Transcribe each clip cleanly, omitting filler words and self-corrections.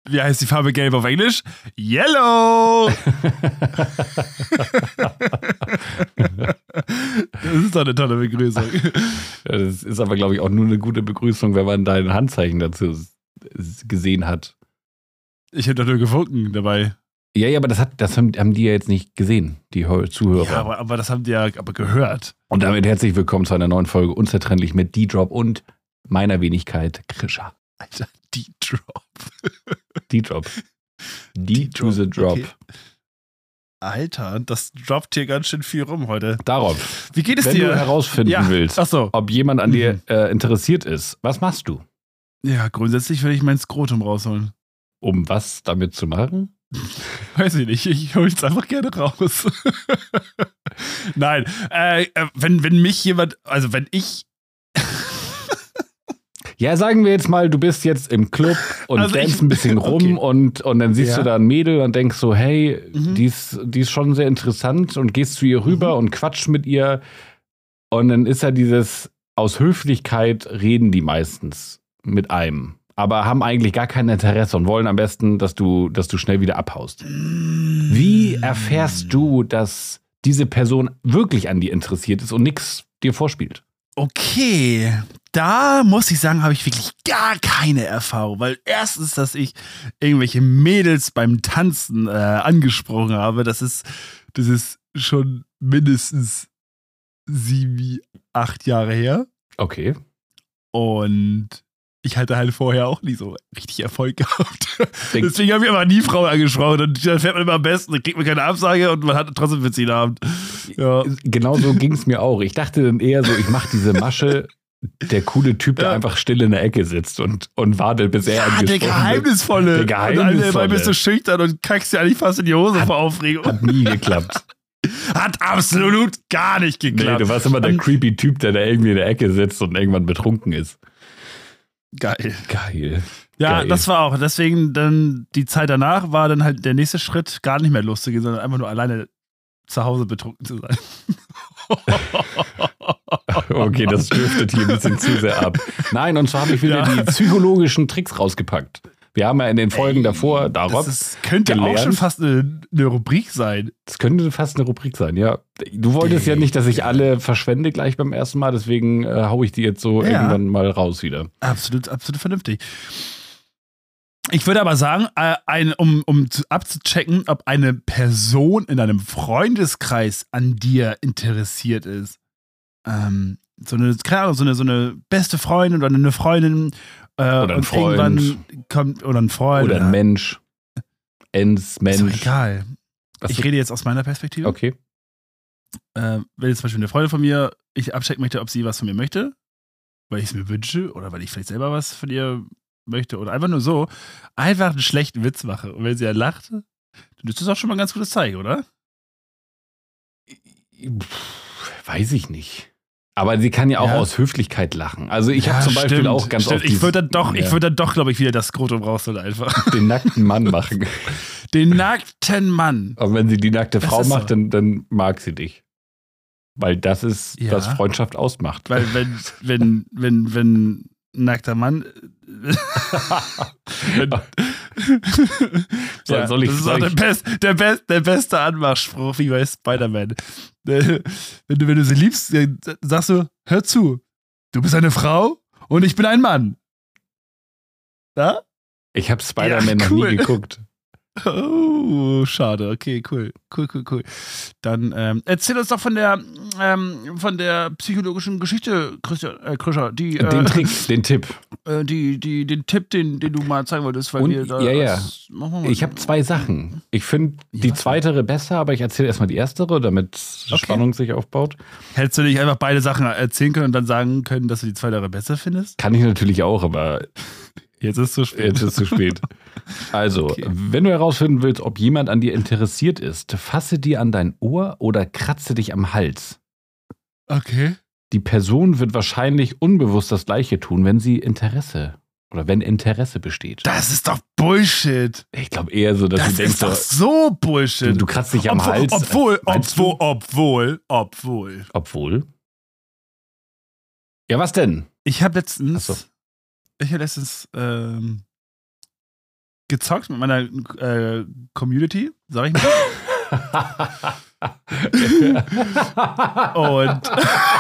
Wie heißt die Farbe gelb auf Englisch? Yellow! Das ist doch eine tolle Begrüßung. Ja, das ist aber, glaube ich, auch nur eine gute Begrüßung, wenn man dein Handzeichen dazu gesehen hat. Ich hätte doch nur gewunken dabei. Ja, aber das haben die ja jetzt nicht gesehen, die Zuhörer. Ja, aber das haben die ja gehört. Und damit herzlich willkommen zu einer neuen Folge Unzertrennlich mit D-Drop und meiner Wenigkeit Krischer. Alter, D-Drop. D-Drop. D to the Drop. Okay. Alter, das droppt hier ganz schön viel rum heute. Darauf. Wie geht es Wenn dir? du herausfinden willst, ob jemand an dir interessiert ist, was machst du? Ja, grundsätzlich will ich mein Skrotum rausholen. Um was damit zu machen? Weiß ich nicht, ich hole es einfach gerne raus. Nein, wenn mich jemand, also wenn ich... Ja, sagen wir jetzt mal, du bist jetzt im Club und Also dancest ein bisschen rum und dann siehst du da ein Mädel und denkst so, hey, die ist schon sehr interessant und gehst zu ihr rüber und quatscht mit ihr und dann ist ja dieses, aus Höflichkeit reden die meistens mit einem, aber haben eigentlich gar kein Interesse und wollen am besten, dass du schnell wieder abhaust. Wie erfährst du, dass diese Person wirklich an dir interessiert ist und nichts dir vorspielt? Okay, da muss ich sagen, habe ich wirklich gar keine Erfahrung, weil erstens, dass ich irgendwelche Mädels beim Tanzen angesprochen habe, das ist schon mindestens 7, 8 Jahre her. Okay. Und ich hatte halt vorher auch nie so richtig Erfolg gehabt. Deswegen habe ich aber nie Frauen angesprochen und dann fährt man immer am besten, dann kriegt man keine Absage und man hat trotzdem einen witzigen Abend. Ja. Genau so ging es mir auch. Ich dachte dann eher so, ich mache diese Masche, der coole Typ, der einfach still in der Ecke sitzt und wartet, bis er angesprochen wird. Der Geheimnisvolle. Und alle bist du schüchtern und kackst dir eigentlich fast in die Hose vor Aufregung. Hat nie geklappt. Hat absolut gar nicht geklappt. Nee, du warst immer der creepy Typ, der da irgendwie in der Ecke sitzt und irgendwann betrunken ist. Geil. Geil. Ja, das war auch. Deswegen dann die Zeit danach war dann halt der nächste Schritt gar nicht mehr lustig, sondern einfach nur alleine zu Hause betrunken zu sein. Okay, das driftet hier ein bisschen zu sehr ab. Nein, und zwar habe ich wieder die psychologischen Tricks rausgepackt. Wir haben ja in den Folgen davor darauf könnte gelernt. Auch schon fast eine Rubrik sein. Das könnte fast eine Rubrik sein, ja. Du wolltest ja nicht, dass ich alle verschwende gleich beim ersten Mal, deswegen haue ich die jetzt so irgendwann mal raus wieder. Absolut vernünftig. Ich würde aber sagen, um abzuchecken, ob eine Person in einem Freundeskreis an dir interessiert ist. So eine beste Freundin oder eine Freundin. Oder ein Freund. Irgendwann kommt, oder ein Freund. Oder ein Mensch. Mensch. Ist doch egal. Ich rede jetzt aus meiner Perspektive. Okay. Wenn jetzt zum Beispiel eine Freundin von mir, ich abchecken möchte, ob sie was von mir möchte, weil ich es mir wünsche oder weil ich vielleicht selber was von ihr möchte oder einfach nur so, einfach einen schlechten Witz mache. Und wenn sie ja lacht, dann ist das auch schon mal ein ganz gutes Zeichen, oder? Weiß ich nicht. Aber sie kann ja auch aus Höflichkeit lachen. Also ich habe zum Beispiel auch ganz oft Ich würde dann doch, glaube ich, wieder das Skrotum rausholen einfach. Den nackten Mann machen. Den nackten Mann. Aber wenn sie die nackte Frau macht, dann mag sie dich. Weil das ist, was Freundschaft ausmacht. Weil wenn nackter Mann soll ich das ist auch der beste Anmachspruch wie bei Spider-Man. Wenn du sie liebst, sagst du, hör zu, du bist eine Frau und ich bin ein Mann. Ja? Ich habe Spider-Man noch nie geguckt. Oh, schade. Okay, cool. Dann erzähl uns doch von der psychologischen Geschichte, Krischer. Den Tipp. Den Tipp, den du mal zeigen wolltest, weil wir da. Ich habe 2 Sachen. Ich finde die zweitere besser, aber ich erzähle erstmal die erstere, damit Spannung sich aufbaut. Hättest du nicht einfach beide Sachen erzählen können und dann sagen können, dass du die zweitere besser findest? Kann ich natürlich auch, aber jetzt ist es zu spät. Also, wenn du herausfinden willst, ob jemand an dir interessiert ist, fasse dir an dein Ohr oder kratze dich am Hals. Okay. Die Person wird wahrscheinlich unbewusst das Gleiche tun, wenn wenn Interesse besteht. Das ist doch Bullshit. Ich glaube eher so, dass du denkst, das ist doch so Bullshit. Du kratzt dich am Hals. Obwohl. Ja, was denn? Ich habe letztens gezockt mit meiner Community, sag ich mal. Und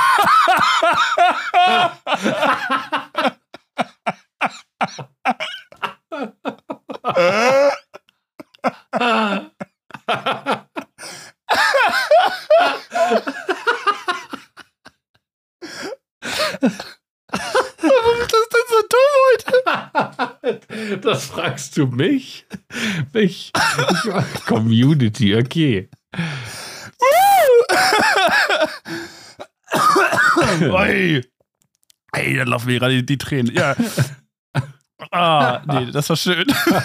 warum ist das denn so dumm heute? Das fragst du mich? Mich? Community, okay. Ey, da laufen mir gerade die Tränen. Ja. Nee, das war schön.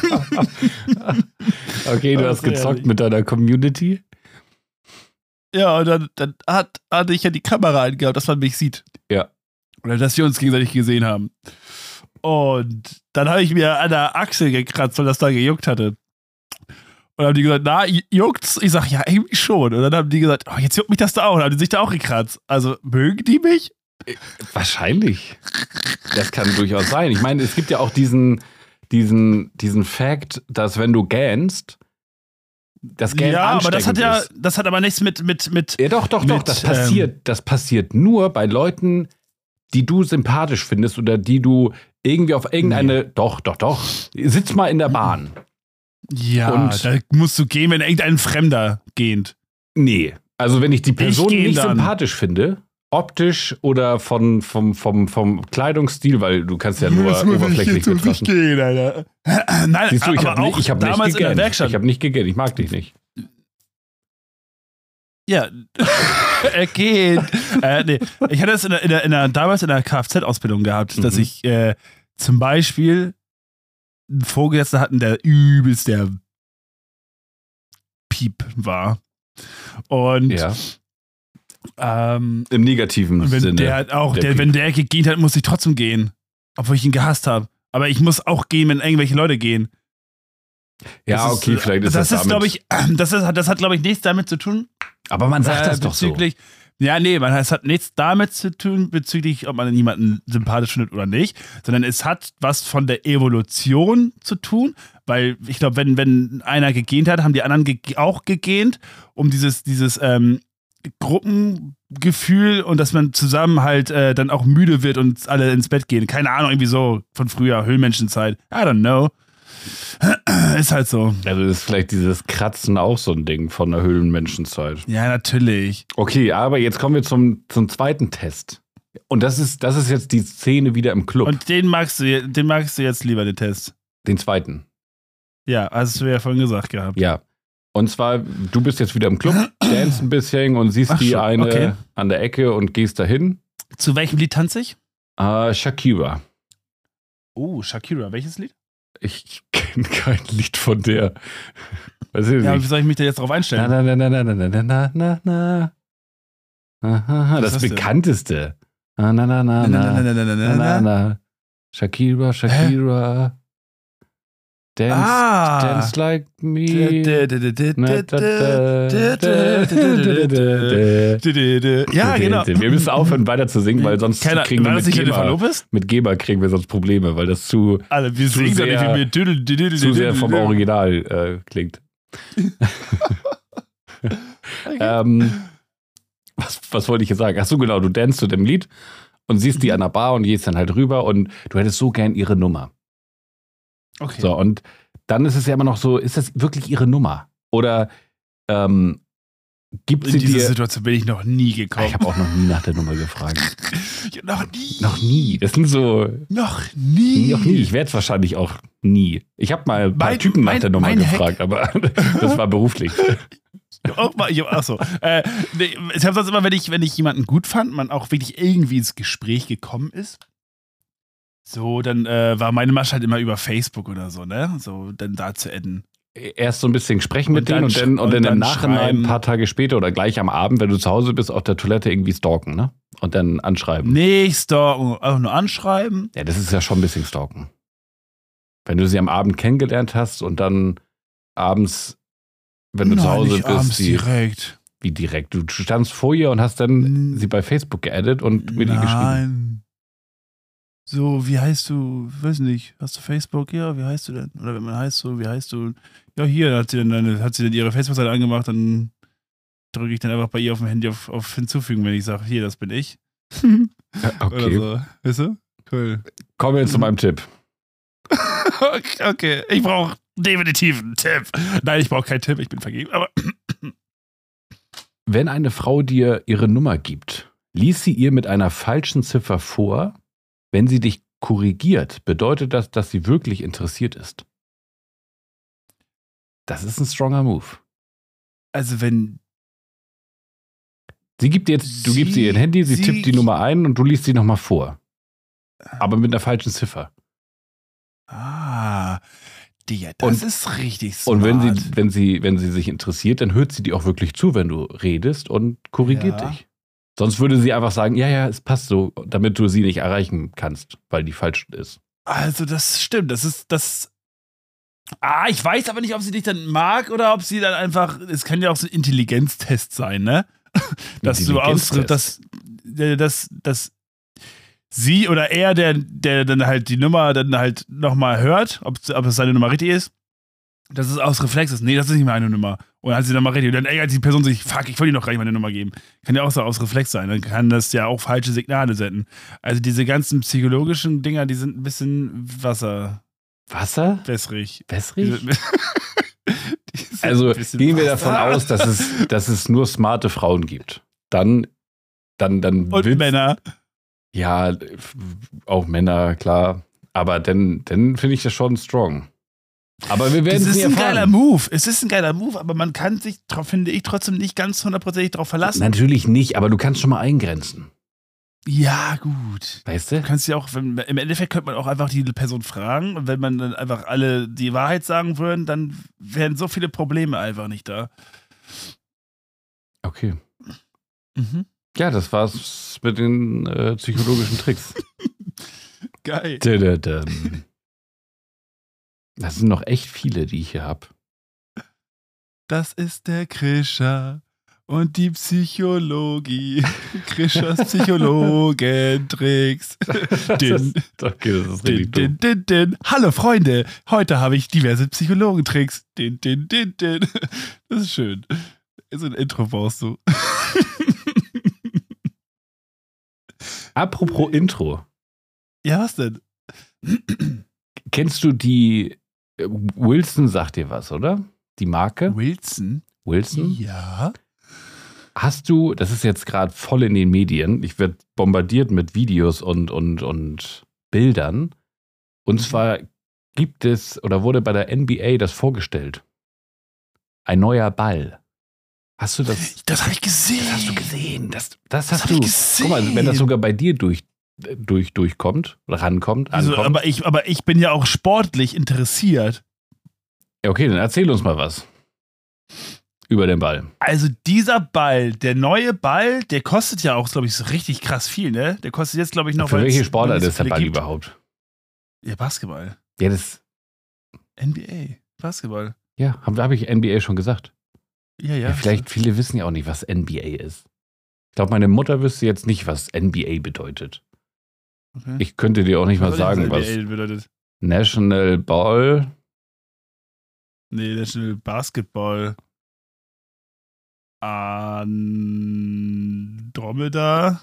Okay, du hast gezockt ehrlich. mit deiner Community? Ja, und dann hatte ich ja die Kamera eingehabt, dass man mich sieht. Ja. Oder dass wir uns gegenseitig gesehen haben. Und dann habe ich mir an der Achsel gekratzt, weil das da gejuckt hatte. Und haben die gesagt, na, juckt's? Ich sag, ja, irgendwie schon. Und dann haben die gesagt, oh, jetzt juckt mich das da auch. Und haben die sich da auch gekratzt. Also, mögen die mich? Wahrscheinlich. Das kann durchaus sein. Ich meine, es gibt ja auch diesen Fact, dass wenn du gähnst, das Gähnen ja, aber das ansteckend ist. das hat aber nichts mit Ja, doch, das passiert nur bei Leuten, die du sympathisch findest oder die du irgendwie auf irgendeine, doch. Sitz mal in der Bahn. Ja, und da musst du gehen, wenn irgendein Fremder geht. Nee, also wenn ich die Person nicht dann sympathisch finde, optisch oder vom Kleidungsstil, weil du kannst ja nur oberflächlich betrachten. Gehen, Alter. Nein, Siehst du, ich habe nicht damals in der gegähnt. Werkstatt. Ich habe nicht gegähnt, ich mag dich nicht. Ja, er geht. Nee. Ich hatte es damals in der Kfz-Ausbildung gehabt, dass ich zum Beispiel einen Vorgesetzten hatten, der übelst der Piep war. Und ja. Im negativen wenn Sinne. Wenn der gegeben hat, muss ich trotzdem gehen. Obwohl ich ihn gehasst habe. Aber ich muss auch gehen, wenn irgendwelche Leute gehen. Ja, das okay, vielleicht ist das ist, damit. glaube ich, das hat, glaube ich, nichts damit zu tun. Aber man sagt das doch so. Ja, nee, es hat nichts damit zu tun, bezüglich, ob man jemanden sympathisch findet oder nicht, sondern es hat was von der Evolution zu tun, weil ich glaube, wenn einer gegähnt hat, haben die anderen auch gegähnt, um dieses Gruppengefühl und dass man zusammen halt dann auch müde wird und alle ins Bett gehen. Keine Ahnung, irgendwie so von früher, Höhlenmenschenzeit. I don't know. Ist halt so. Also ist vielleicht dieses Kratzen auch so ein Ding von der Höhlenmenschenzeit. Ja, natürlich. Okay, aber jetzt kommen wir zum zweiten Test. Und das ist jetzt die Szene wieder im Club. Und den magst du jetzt lieber, den Test. Den zweiten. Ja, hast du ja vorhin gesagt gehabt. Ja. Und zwar, du bist jetzt wieder im Club, dance ein bisschen und siehst die eine an der Ecke und gehst dahin. Zu welchem Lied tanze ich? Shakira. Oh, Shakira. Welches Lied? Ich kenne kein Lied von der. Weiß ich nicht. Ja, wie soll ich mich da jetzt drauf einstellen? Na. Das bekannteste. Na. Shakira. Dance like me. Ja, genau. Wir müssen aufhören, weiter zu singen, weil sonst kriegen wir mit GEMA kriegen wir sonst Probleme, weil das zu sehr vom Original klingt. Was wollte ich jetzt sagen? Achso, genau, du danst zu dem Lied und siehst die an der Bar und gehst dann halt rüber und du hättest so gern ihre Nummer. Okay. So, und dann ist es ja immer noch so, ist das wirklich ihre Nummer? Oder gibt sie dir... In diese Situation bin ich noch nie gekommen. Ich habe auch noch nie nach der Nummer gefragt. Noch nie. Noch nie. Das sind so... Noch nie. Noch nie. Ich werde es wahrscheinlich auch nie. Ich habe mal ein paar Typen nach der Nummer gefragt, aber das war beruflich. Achso. Ich habe sonst immer, wenn ich jemanden gut fand, man auch wirklich irgendwie ins Gespräch gekommen ist, so, dann war meine Masche halt immer über Facebook oder so, ne? So, dann da zu adden. Erst so ein bisschen sprechen mit denen und dann im Nachhinein ein paar Tage später oder gleich am Abend, wenn du zu Hause bist, auf der Toilette irgendwie stalken, ne? Und dann anschreiben. Nicht stalken, einfach nur anschreiben. Ja, das ist ja schon ein bisschen stalken. Wenn du sie am Abend kennengelernt hast und dann abends, wenn du zu Hause bist, direkt. Wie direkt? Du standst vor ihr und hast dann sie bei Facebook geaddet und mit ihr geschrieben. so, wie heißt du? Weiß nicht, hast du Facebook? Ja, wie heißt du denn? Oder wenn man heißt so, wie heißt du? Ja, hier hat sie dann ihre Facebook-Seite angemacht, dann drücke ich dann einfach bei ihr auf dem Handy auf Hinzufügen, wenn ich sage, hier, das bin ich. Okay. Oder so. Weißt du? Cool. Kommen wir jetzt zu meinem Tipp. Okay, ich brauche definitiv einen Tipp. Nein, ich brauche keinen Tipp, ich bin vergeben, aber Wenn eine Frau dir ihre Nummer gibt, lies sie ihr mit einer falschen Ziffer vor. Wenn sie dich korrigiert, bedeutet das, dass sie wirklich interessiert ist. Das ist ein stronger Move. also wenn Du gibst ihr ihr Handy, sie tippt die Nummer ein und du liest sie nochmal vor. Aber mit einer falschen Ziffer. Das ist richtig smart. Und wenn sie sich interessiert, dann hört sie dir auch wirklich zu, wenn du redest und korrigiert dich. Sonst würde sie einfach sagen, ja, es passt so, damit du sie nicht erreichen kannst, weil die falsch ist. Also das stimmt, das. Ich weiß aber nicht, ob sie dich dann mag oder ob sie dann einfach, es kann ja auch so ein Intelligenztest sein, ne? Dass du dass sie oder er, der dann halt die Nummer dann halt nochmal hört, ob es seine Nummer richtig ist, dass es aus Reflex ist. Nee, das ist nicht meine Nummer. Und dann hat sie dann mal richtig. Und dann ärgert die Person sich, fuck, ich wollte dir noch gar nicht meine Nummer geben. Kann ja auch so aus Reflex sein. Dann kann das ja auch falsche Signale senden. Also diese ganzen psychologischen Dinger, die sind ein bisschen Wasser? wässrig. Wässrig? Also gehen wir davon aus, dass es nur smarte Frauen gibt. Dann und Männer. Ja, auch Männer, klar. Aber dann finde ich das schon strong. Aber wir werden es nie erfahren. Es ist ein geiler Move, aber man kann sich, finde ich, trotzdem nicht ganz hundertprozentig drauf verlassen. Natürlich nicht, aber du kannst schon mal eingrenzen. Ja, gut. Weißt du? Du kannst ja auch, im Endeffekt könnte man auch einfach die Person fragen und wenn man dann einfach alle die Wahrheit sagen würden, dann wären so viele Probleme einfach nicht da. Okay. Mhm. Ja, das war's mit den psychologischen Tricks. Geil. Das sind noch echt viele, die ich hier habe. Das ist der Krischer und die Psychologie. Krischers Psychologentricks. Okay, das ist richtig dumm. Hallo Freunde, heute habe ich diverse Psychologentricks. Das ist schön. So ein Intro brauchst du. Apropos Intro. Ja, was denn? Kennst du die Wilson sagt dir was, oder? Die Marke? Wilson? Ja. Hast du, das ist jetzt gerade voll in den Medien, ich werde bombardiert mit Videos und Bildern. Und zwar gibt es, oder wurde bei der NBA das vorgestellt. Ein neuer Ball. Hast du das? Das habe ich gesehen. Das hast du gesehen. Das hast du. Guck mal, wenn das sogar bei dir durchkommt, oder rankommt, also, aber ich bin ja auch sportlich interessiert. Ja, okay, dann erzähl uns mal was über den Ball. Also dieser Ball, der neue Ball, der kostet ja auch, glaube ich, so richtig krass viel, ne? Der kostet jetzt, glaube ich, noch... Für welche Sportart ist der Ball überhaupt? Ja, Basketball. Ja, das... NBA, Basketball. Ja, habe ich NBA schon gesagt. Ja. Vielleicht, viele wissen ja auch nicht, was NBA ist. Ich glaube, meine Mutter wüsste jetzt nicht, was NBA bedeutet. Okay. Ich könnte dir auch nicht mal sagen, was NBA bedeutet. National Ball. Nee, National Basketball. Andromeda.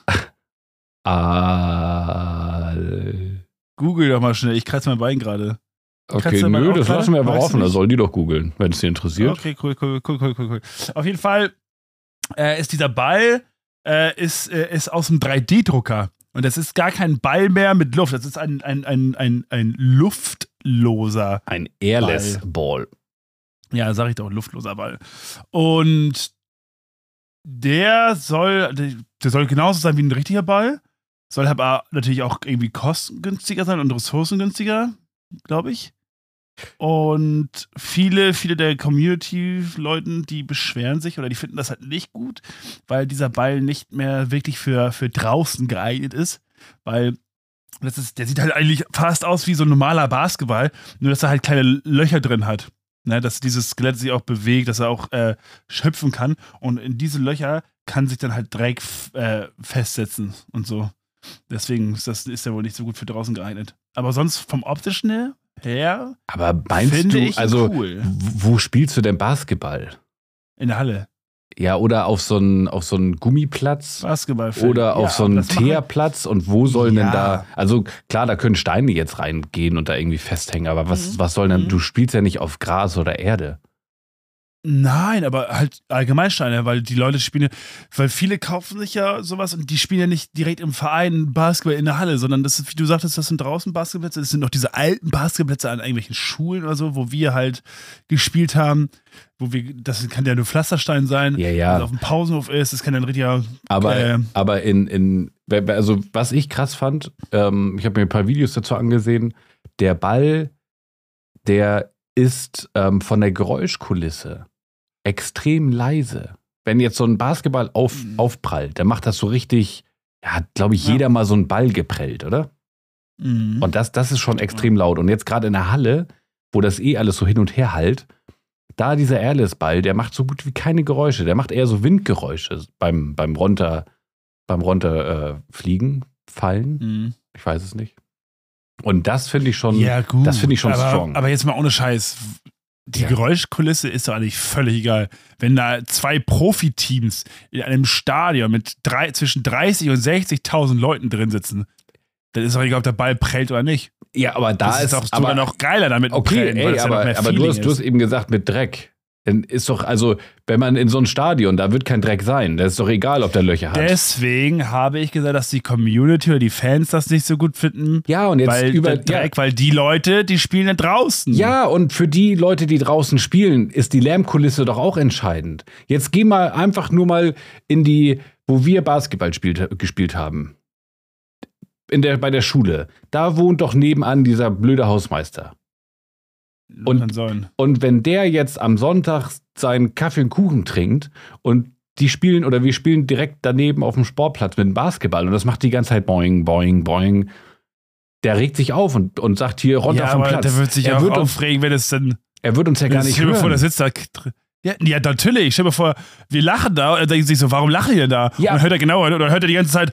Google doch mal schnell, ich kratze mein Bein gerade. Okay, nö, das lassen wir einfach offen, da sollen die doch googeln, wenn es sie interessiert. Okay, cool. Auf jeden Fall ist dieser Ball ist aus einem 3D-Drucker. Und das ist gar kein Ball mehr mit Luft. Das ist ein luftloser Ein Airless Ball. Ja, sag ich doch, luftloser Ball. Und der soll genauso sein wie ein richtiger Ball. Soll aber natürlich auch irgendwie kostengünstiger sein und ressourcengünstiger, glaube ich. Und viele der Community-Leuten, die beschweren sich oder die finden das halt nicht gut, weil dieser Ball nicht mehr wirklich für draußen geeignet ist. Weil der sieht halt eigentlich fast aus wie so ein normaler Basketball, nur dass er halt kleine Löcher drin hat. Ne, dass dieses Skelett sich auch bewegt, dass er auch hüpfen kann. Und in diese Löcher kann sich dann halt Dreck festsetzen und so. Deswegen ist der wohl nicht so gut für draußen geeignet. Aber sonst vom optischen her aber meinst du, also cool. Wo spielst du denn Basketball? In der Halle. Ja, oder auf so einen Gummiplatz. Basketballfeld. Oder auf so einen Teerplatz. Und wo sollen denn da, also klar, da können Steine jetzt reingehen und da irgendwie festhängen, aber was soll denn, du spielst ja nicht auf Gras oder Erde. Nein, aber halt Allgemeinsteine, weil die Leute spielen, weil viele kaufen sich ja sowas und die spielen ja nicht direkt im Verein Basketball in der Halle, sondern das ist, wie du sagtest, das sind draußen Basketballplätze, das sind noch diese alten Basketballplätze an irgendwelchen Schulen oder so, wo wir halt gespielt haben, das kann ja nur Pflasterstein sein, was auf dem Pausenhof ist, das kann dann richtiger. Aber also was ich krass fand, ich habe mir ein paar Videos dazu angesehen, der Ball, der ist von der Geräuschkulisse extrem leise. Wenn jetzt so ein Basketball aufprallt, dann macht das so richtig, glaube ich, jeder mal so einen Ball geprellt, oder? Mhm. Und das ist schon extrem laut. Und jetzt gerade in der Halle, wo das alles so hin und her hallt, da dieser Airless-Ball, der macht so gut wie keine Geräusche. Der macht eher so Windgeräusche beim Runterfliegen, fallen. Mhm. Ich weiß es nicht. Und das finde ich schon, strong. Aber jetzt mal ohne Scheiß. Die Geräuschkulisse ist doch eigentlich völlig egal. Wenn da 2 Profiteams in einem Stadion mit zwischen 30 und 60.000 Leuten drin sitzen, dann ist doch egal, ob der Ball prellt oder nicht. Ja, aber da ist doch sogar noch geiler damit. Okay, prellen, aber du hast eben gesagt mit Dreck. Dann ist doch, also, wenn man in so ein Stadion, da wird kein Dreck sein. Das ist doch egal, ob der Löcher hat. Deswegen habe ich gesagt, dass die Community oder die Fans das nicht so gut finden. Ja, und jetzt weil die Leute, die spielen ja draußen. Ja, und für die Leute, die draußen spielen, ist die Lärmkulisse doch auch entscheidend. Jetzt geh mal einfach nur mal in die, wo wir Basketball gespielt haben. Bei der Schule. Da wohnt doch nebenan dieser blöde Hausmeister. Und wenn der jetzt am Sonntag seinen Kaffee und Kuchen trinkt und wir spielen direkt daneben auf dem Sportplatz mit dem Basketball und das macht die ganze Zeit boing, boing, boing, der regt sich auf und sagt hier runter vom Platz. Der wird sich auch aufregen, wenn es dann. Er wird uns ja gar nicht hören. Vor, der sitzt da. Ja, natürlich. Stell dir vor, wir lachen da und er denkt sich so, warum lachen wir da? Ja. Und dann hört er genauer oder hört er die ganze Zeit,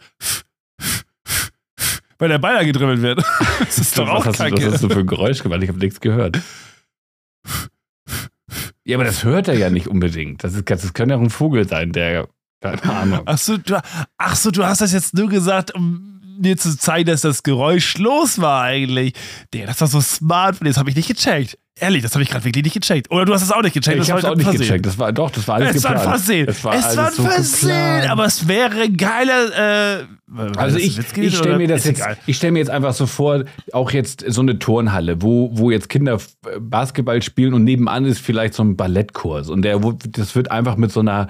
weil der Ball da gedribbelt wird. Das ist doch auch kacke. Was hast du für ein Geräusch gemacht? Ich habe nichts gehört. Ja, aber das hört er ja nicht unbedingt. Das kann ja auch ein Vogel sein, der, keine Ahnung. Ach so, du hast das jetzt nur gesagt, um mir zu zeigen, dass das Geräusch los war eigentlich. Das war so smart, das habe ich nicht gecheckt. Ehrlich, das habe ich gerade wirklich nicht gecheckt. Oder du hast es auch nicht gecheckt. Ich habe es auch nicht gecheckt. Das war alles geplant. Es war ein Versehen. Aber es wäre geiler. Also ich stelle mir jetzt einfach so vor, auch jetzt so eine Turnhalle, wo jetzt Kinder Basketball spielen und nebenan ist vielleicht so ein Ballettkurs und das wird einfach mit so einer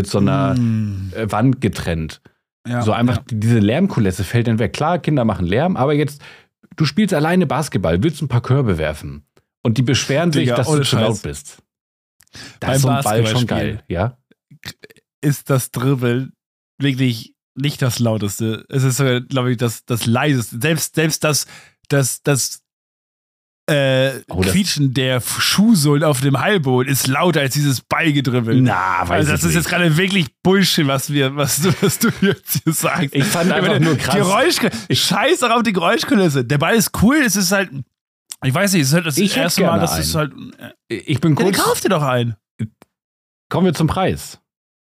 Wand getrennt. Ja, so einfach diese Lärmkulisse fällt dann weg. Klar, Kinder machen Lärm, aber jetzt, du spielst alleine Basketball, willst ein paar Körbe werfen. Und die beschweren sich, dass du zu laut bist. Da ist so ein Ball schon geil, ja? Ist das Dribbeln wirklich nicht das Lauteste. Es ist sogar, glaube ich, das Leiseste. Selbst das Quietschen der Schuhsohlen auf dem Hallboden ist lauter als dieses Ballgedribbel. Das ist jetzt gerade wirklich Bullshit, was du jetzt hier sagst. Ich fand einfach nur krass. Scheiß auch auf die Geräuschkulisse. Der Ball ist cool, es ist halt, ich weiß nicht, es ist halt das erste Mal, dass es halt. Ich bin kurz. Ja, kauf dir doch einen. Kommen wir zum Preis.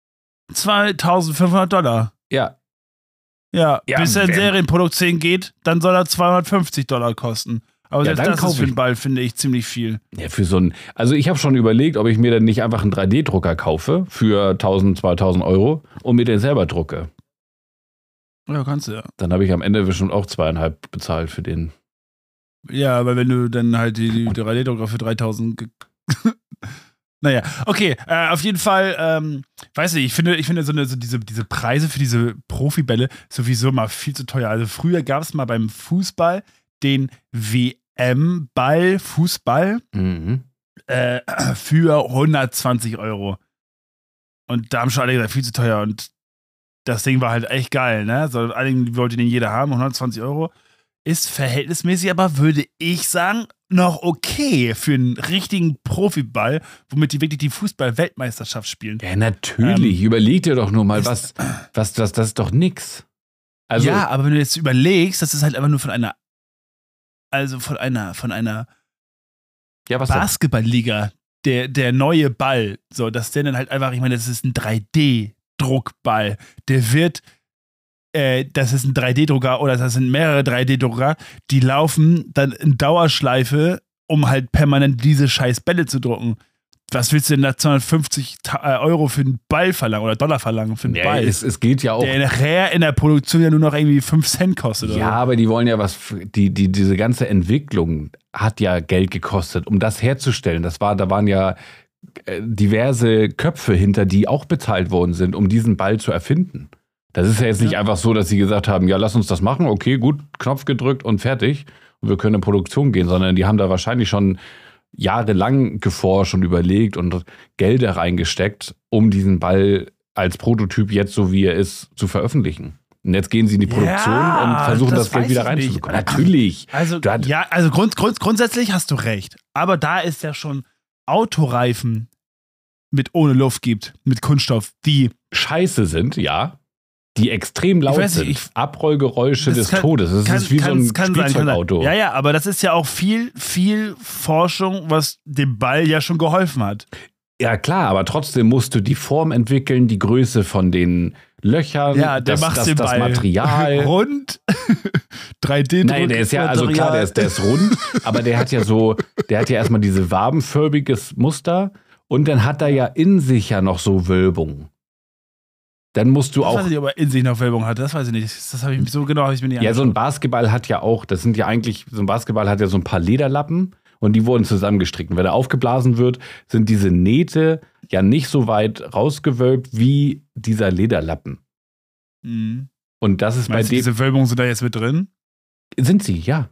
$2.500. Ja. Ja, bis er in Serienproduktion geht, dann soll er $250 kosten. Aber selbst das ist für den Ball, finde ich, ziemlich viel. Ja, für so also ich habe schon überlegt, ob ich mir dann nicht einfach einen 3D-Drucker kaufe für 1.000, 2.000 Euro und mir den selber drucke. Ja, kannst du ja. Dann habe ich am Ende bestimmt auch 2.500 bezahlt für den. Ja, aber wenn du dann halt die 3D-Drucker für 3.000 naja, okay, auf jeden Fall, weiß nicht, ich finde diese Preise für diese Profibälle sowieso mal viel zu teuer. Also früher gab es mal beim Fußball den WM-Ball, Fußball, für 120 Euro. Und da haben schon alle gesagt, viel zu teuer. Und das Ding war halt echt geil, ne? So, eigentlich wollte den jeder haben, 120 Euro. Ist verhältnismäßig, aber würde ich sagen, noch okay für einen richtigen Profiball, womit die wirklich die Fußball-Weltmeisterschaft spielen. Ja, natürlich. Überleg dir doch nur mal, was das ist doch nix. Also, ja, aber wenn du jetzt überlegst, das ist halt einfach nur von einer ja, was Basketballliga, der neue Ball, so, dass der dann halt einfach, ich meine, das ist ein 3D-Druckball, der wird, das ist ein 3D-Drucker oder das sind mehrere 3D-Drucker, die laufen dann in Dauerschleife, um halt permanent diese scheiß Bälle zu drucken. Was willst du denn da 250 Euro für einen Ball verlangen oder Dollar verlangen für einen Ball? Es geht ja auch. Der nachher in der Produktion ja nur noch irgendwie 5 Cent kostet. Oder? Ja, aber die wollen ja diese ganze Entwicklung hat ja Geld gekostet, um das herzustellen. Da waren ja diverse Köpfe hinter, die auch bezahlt worden sind, um diesen Ball zu erfinden. Das ist ja jetzt nicht einfach so, dass sie gesagt haben, ja, lass uns das machen, okay, gut, Knopf gedrückt und fertig und wir können in Produktion gehen, sondern die haben da wahrscheinlich schon jahrelang geforscht und überlegt und Gelder reingesteckt, um diesen Ball als Prototyp jetzt, so wie er ist, zu veröffentlichen. Und jetzt gehen sie in die Produktion und versuchen das Geld wieder reinzubekommen. Natürlich. Also grundsätzlich hast du recht. Aber da es ja schon Autoreifen mit ohne Luft gibt, mit Kunststoff, die scheiße sind, ja. Die extrem laut sind. Abrollgeräusche des Todes. Das ist wie so ein Spielzeugauto. Ja, aber das ist ja auch viel Forschung, was dem Ball ja schon geholfen hat. Ja, klar, aber trotzdem musst du die Form entwickeln, die Größe von den Löchern, das Material. Rund, 3D-Druck. Nein, der ist ja, also klar, der ist rund, aber der hat ja erstmal diese wabenförmiges Muster und dann hat er ja in sich ja noch so Wölbungen. Dann musst du auch. Ich weiß nicht, ob er in sich noch Wölbung hat, das weiß ich nicht. Das habe ich so genau, habe ich mir nicht angeschaut. Ja, so ein Basketball hat ja auch, so ein Basketball hat ja so ein paar Lederlappen und die wurden zusammengestrickt. Und wenn er aufgeblasen wird, sind diese Nähte ja nicht so weit rausgewölbt wie dieser Lederlappen. Mhm. Und das ist Meinst du, diese Wölbungen sind da jetzt mit drin? Sind sie, ja.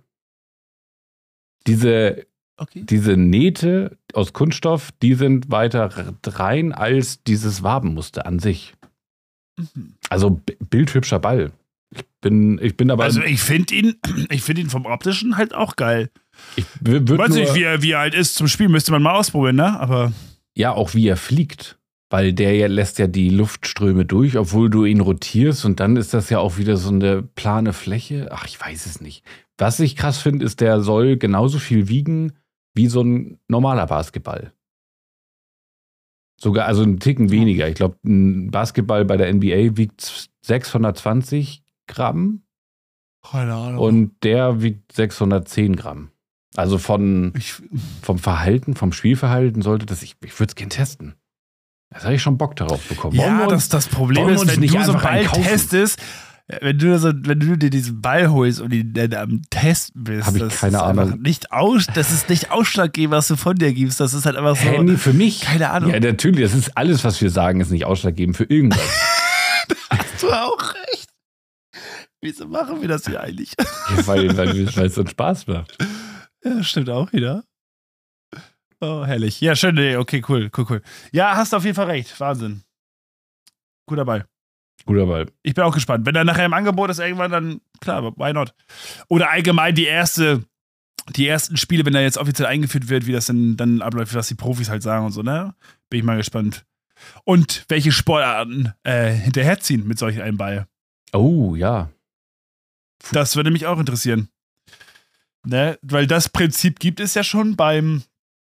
Diese Nähte aus Kunststoff, die sind weiter rein als dieses Wabenmuster an sich. Also bildhübscher Ball. Ich bin aber. Also ich finde ihn vom Optischen halt auch geil. Ich weiß nicht, wie er halt ist zum Spiel, müsste man mal ausprobieren, ne? Aber. Ja, auch wie er fliegt. Weil der lässt ja die Luftströme durch, obwohl du ihn rotierst und dann ist das ja auch wieder so eine plane Fläche. Ach, ich weiß es nicht. Was ich krass finde, ist, der soll genauso viel wiegen wie so ein normaler Basketball. Sogar, also einen Ticken weniger. Ich glaube, ein Basketball bei der NBA wiegt 620 Gramm. Keine Ahnung. Und der wiegt 610 Gramm. Also vom Verhalten, vom Spielverhalten sollte das, ich würde es gerne testen. Da habe ich schon Bock darauf bekommen. Ja, das Problem ist, wenn du so einen Ball testest, wenn du dir diesen Ball holst und ihn dann am Test bist, habe ich keine Ahnung. Das ist nicht ausschlaggebend, was du von dir gibst. Das ist halt einfach so. Handy für mich? Keine Ahnung. Ja, natürlich. Das ist alles, was wir sagen, ist nicht ausschlaggebend für irgendwas. Da hast du auch recht. Wieso machen wir das hier eigentlich? Ja, weil es so Spaß macht. Ja, stimmt auch wieder. Oh, herrlich. Ja, schön. Nee, okay, cool. Ja, hast auf jeden Fall recht. Wahnsinn. Guter Ball. Ich bin auch gespannt. Wenn er nachher im Angebot ist irgendwann, dann klar, why not? Oder allgemein die ersten Spiele, wenn er jetzt offiziell eingeführt wird, wie das dann abläuft, was die Profis halt sagen und so, ne? Bin ich mal gespannt. Und welche Sportarten hinterherziehen mit solch einem Ball. Oh, ja. Das würde mich auch interessieren. Ne? Weil das Prinzip gibt es ja schon beim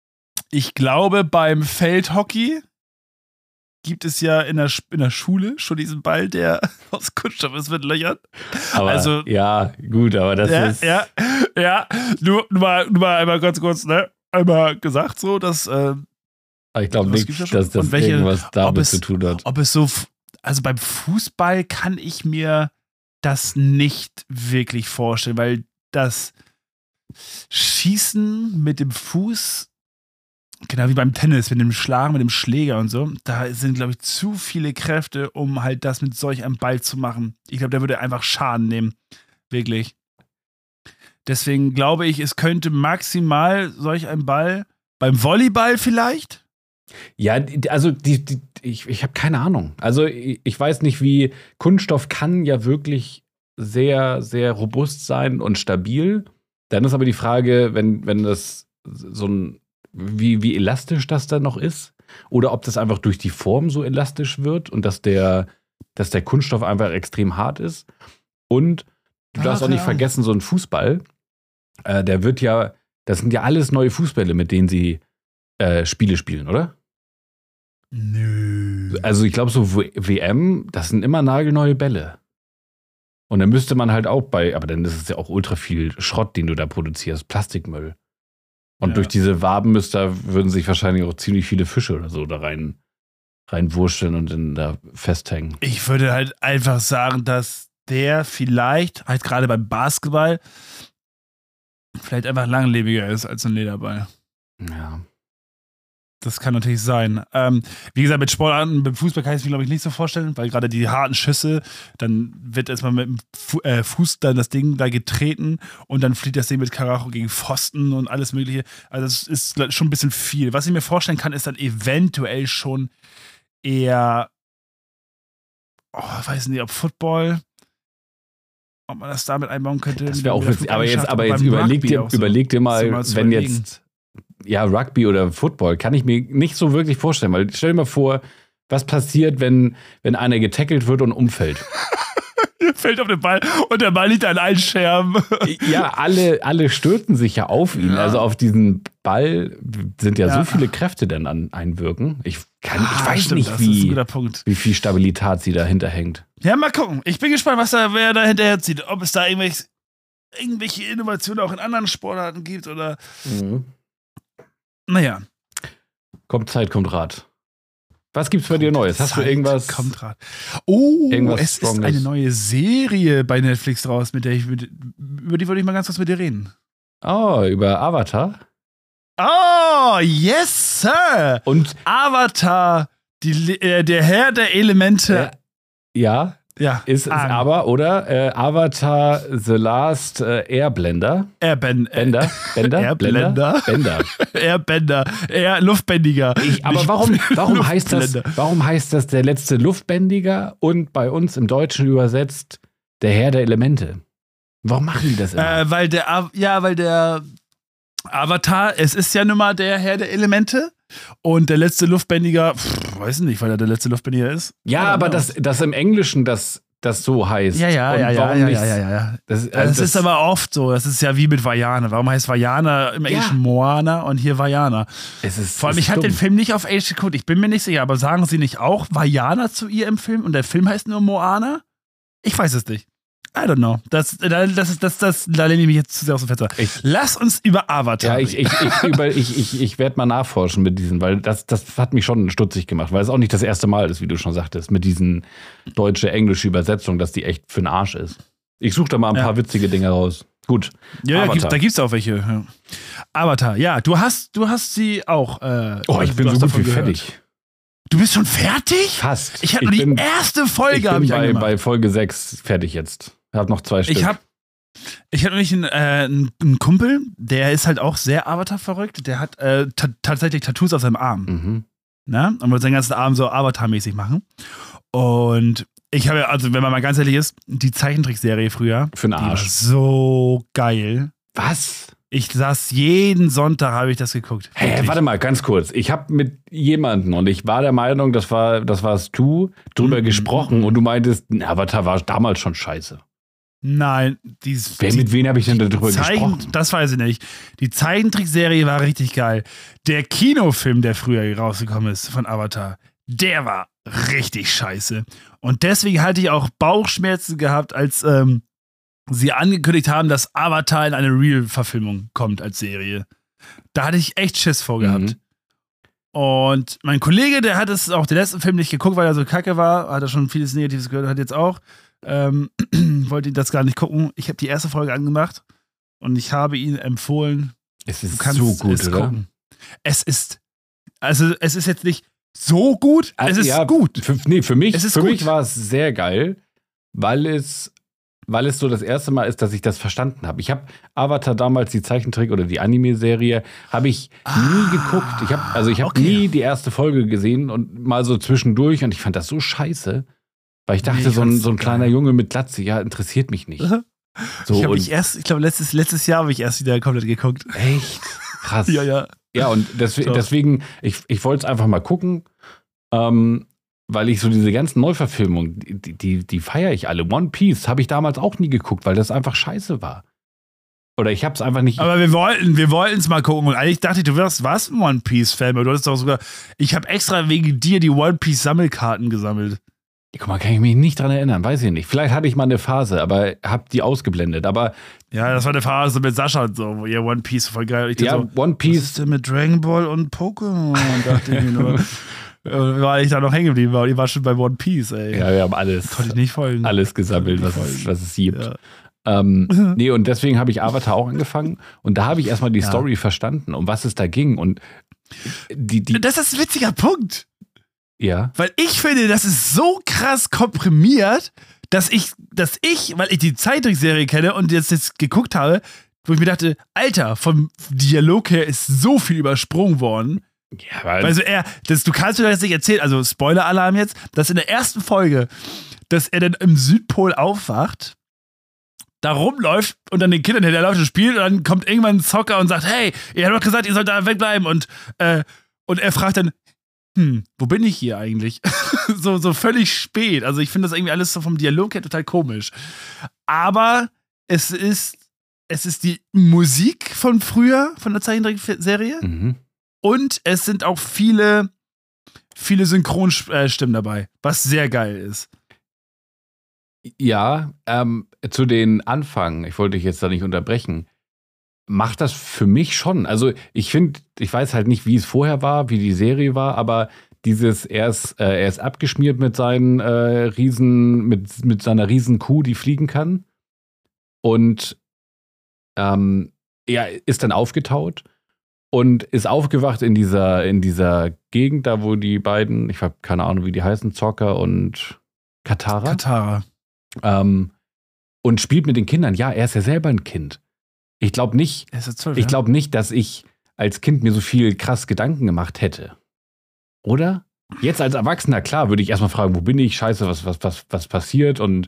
Feldhockey gibt es ja in der Schule schon diesen Ball, der aus Kunststoff ist mit Löchern. Aber, also, ja, gut, aber das ist. Ja. Nur mal einmal ganz kurz, ne? Einmal gesagt so, dass. Ich glaube nicht, dass das irgendwas damit zu tun hat. Ob es so. Also beim Fußball kann ich mir das nicht wirklich vorstellen, weil das Schießen mit dem Fuß, genau wie beim Tennis, mit dem Schlagen, mit dem Schläger und so, da sind, glaube ich, zu viele Kräfte, um halt das mit solch einem Ball zu machen. Ich glaube, der würde einfach Schaden nehmen. Wirklich. Deswegen glaube ich, es könnte maximal solch ein Ball beim Volleyball vielleicht. Ja, also ich habe keine Ahnung. Also ich weiß nicht, wie Kunststoff kann ja wirklich sehr, sehr robust sein und stabil. Dann ist aber die Frage, wenn das so ein, wie elastisch das dann noch ist oder ob das einfach durch die Form so elastisch wird und dass der Kunststoff einfach extrem hart ist Und du darfst auch nicht vergessen, so ein Fußball, das sind ja alles neue Fußbälle, mit denen sie Spiele spielen, oder? Nö. Also ich glaube, so WM, das sind immer nagelneue Bälle. Und dann müsste man halt auch aber dann ist es ja auch ultra viel Schrott, den du da produzierst, Plastikmüll. Und durch diese Wabenmüster würden sich wahrscheinlich auch ziemlich viele Fische oder so da reinwurschteln und dann da festhängen. Ich würde halt einfach sagen, dass der vielleicht, halt gerade beim Basketball, vielleicht einfach langlebiger ist als ein Lederball. Ja. Das kann natürlich sein. Wie gesagt, mit Sportarten, beim Fußball kann ich es mir, glaube ich, nicht so vorstellen, weil gerade die harten Schüsse, dann wird erstmal mit dem Fuß dann das Ding da getreten und dann fliegt das Ding mit Karacho gegen Pfosten und alles Mögliche. Also, das ist schon ein bisschen viel. Was ich mir vorstellen kann, ist dann eventuell schon eher, weiß nicht, ob Football, ob man das damit einbauen könnte. Das wäre auch witzig. Aber jetzt überleg dir mal, wenn jetzt. Ja, Rugby oder Football kann ich mir nicht so wirklich vorstellen, weil stell dir mal vor, was passiert, wenn einer getackelt wird und umfällt. Fällt auf den Ball und der Ball liegt an allen Scherben. Ja, alle stürzen sich ja auf ihn. Also auf diesen Ball sind ja so viele Kräfte dann einwirken. Ich weiß nicht, wie viel Stabilität sie dahinter hängt. Ja, mal gucken. Ich bin gespannt, wer da hinterher zieht. Ob es da irgendwelche Innovationen auch in anderen Sportarten gibt oder. Naja. Kommt Zeit, kommt Rat. Was gibt's bei dir Neues? Hast du irgendwas? Kommt Rat. Oh, es ist eine neue Serie bei Netflix raus, über die würde ich mal ganz kurz mit dir reden. Oh, über Avatar? Oh, yes, Sir! Und Avatar, der Herr der Elemente. Ja. Ist es aber, oder? Avatar The Last Airbender. Airbender. Luftbändiger. Aber warum heißt das der letzte Luftbändiger und bei uns im Deutschen übersetzt der Herr der Elemente? Warum machen die das immer? Weil der Avatar, es ist ja nun mal der Herr der Elemente. Und der letzte Luftbändiger, weiß nicht, weil er der letzte Luftbändiger ist. Ja, aber das im Englischen das so heißt. Ja. Das ist aber oft so. Das ist ja wie mit Vajana. Warum heißt Vajana im Englischen Moana und hier Vajana? Vor allem, ich habe den Film nicht auf Englisch geguckt. Ich bin mir nicht sicher, aber sagen sie nicht auch Vajana zu ihr im Film und der Film heißt nur Moana? Ich weiß es nicht. I don't know. Da lehne ich mich jetzt zu sehr aus dem Fenster. Lass uns über Avatar reden. Ich werde mal nachforschen mit diesen, weil das hat mich schon stutzig gemacht, weil es auch nicht das erste Mal ist, wie du schon sagtest, mit diesen deutsche-englische Übersetzung, dass die echt für den Arsch ist. Ich suche da mal ein paar witzige Dinge raus. Gut. Ja, da gibt's auch welche. Ja. Avatar, ja, du hast sie auch. Ich bin so gut wie fertig. Du bist schon fertig? Fast. Ich habe nur die erste Folge angemacht. Bei Folge 6 fertig jetzt. Ich habe noch 2 Stück. Ich habe nämlich einen Kumpel, der ist halt auch sehr Avatar-verrückt. Der hat tatsächlich Tattoos auf seinem Arm. Mhm. Na? Und wollte seinen ganzen Arm so Avatar-mäßig machen. Und ich habe, also wenn man mal ganz ehrlich ist, die Zeichentrickserie früher, für den Arsch. Die war so geil. Was? Ich saß jeden Sonntag, habe ich das geguckt. Hey, warte mal, ganz kurz. Ich habe mit jemandem und ich war der Meinung, das warst du, drüber gesprochen und du meintest, Avatar war damals schon scheiße. Nein, mit wem habe ich denn darüber gesprochen? Das weiß ich nicht. Die Zeichentrickserie war richtig geil. Der Kinofilm, der früher rausgekommen ist von Avatar, der war richtig scheiße. Und deswegen hatte ich auch Bauchschmerzen gehabt, als sie angekündigt haben, dass Avatar in eine Real-Verfilmung kommt als Serie. Da hatte ich echt Schiss vor gehabt. Und mein Kollege, der hat es auch den letzten Film nicht geguckt, weil er so kacke war, hat er schon vieles Negatives gehört, hat jetzt auch. Wollte ihn das gar nicht gucken. Ich habe die erste Folge angemacht und ich habe ihn empfohlen. Es ist so gut, oder? Gucken. Es ist jetzt nicht so gut, es ist gut. Für mich war es sehr geil, weil es so das erste Mal ist, dass ich das verstanden habe. Ich habe Avatar damals, die Zeichentrick- oder die Anime-Serie, habe ich nie geguckt. Ich habe nie die erste Folge gesehen und mal so zwischendurch und ich fand das so scheiße. Weil ich dachte, so ein kleiner Junge mit Glatze, interessiert mich nicht. So, ich glaube, letztes Jahr habe ich erst wieder komplett geguckt. Echt? Krass. Ja. Ja, und deswegen, ich wollte es einfach mal gucken, weil ich so diese ganzen Neuverfilmungen, die feiere ich alle. One Piece habe ich damals auch nie geguckt, weil das einfach scheiße war. Oder ich habe es einfach nicht. Aber wir wollten es mal gucken. Und eigentlich dachte ich, du warst ein One Piece-Fan, aber du hattest doch sogar. Ich habe extra wegen dir die One Piece-Sammelkarten gesammelt. Guck mal, kann ich mich nicht dran erinnern, weiß ich nicht. Vielleicht hatte ich mal eine Phase, aber hab die ausgeblendet. Aber ja, das war eine Phase mit Sascha und so, wo ihr One Piece voll geil. Ich ja, so, One Piece. Was ist denn mit Dragon Ball und Pokémon? Dachte ich mir nur. Weil ich da noch hängen geblieben war. Und ich war schon bei One Piece, ey. Ja, wir haben alles. Konnte ich nicht folgen. Alles gesammelt, was es gibt. Ja. Nee, und deswegen habe ich Avatar auch angefangen. Und da habe ich erstmal die Story verstanden, um was es da ging. Und das ist ein witziger Punkt. Ja. Weil ich finde, das ist so krass komprimiert, dass ich, weil ich die Zeichentrickserie kenne und jetzt geguckt habe, wo ich mir dachte, Alter, vom Dialog her ist so viel übersprungen worden. Ja, also du kannst mir das nicht erzählen, also Spoiler-Alarm jetzt, dass in der ersten Folge, dass er dann im Südpol aufwacht, da rumläuft und dann den Kindern hinterherläuft und spielt und dann kommt irgendwann ein Zocker und sagt, hey, ihr habt doch gesagt, ihr sollt da wegbleiben und er fragt dann, wo bin ich hier eigentlich? so völlig spät. Also ich finde das irgendwie alles so vom Dialog her total komisch. Aber es ist die Musik von früher, von der Zeichentrickserie. Mhm. Und es sind auch viele Synchronstimmen dabei, was sehr geil ist. Ja, zu den Anfang, ich wollte dich jetzt da nicht unterbrechen, macht das für mich schon. Also ich weiß halt nicht, wie es vorher war, wie die Serie war, aber er ist abgeschmiert mit seinen mit seiner Riesenkuh, die fliegen kann. Und er ist dann aufgetaut und ist aufgewacht in dieser Gegend, da wo die beiden, ich habe keine Ahnung, wie die heißen, Zocker und Katara. Und spielt mit den Kindern. Ja, er ist ja selber ein Kind. Ich glaube nicht, dass ich als Kind mir so viel krass Gedanken gemacht hätte. Oder? Jetzt als Erwachsener, klar, würde ich erstmal fragen, wo bin ich? Scheiße, was passiert? Und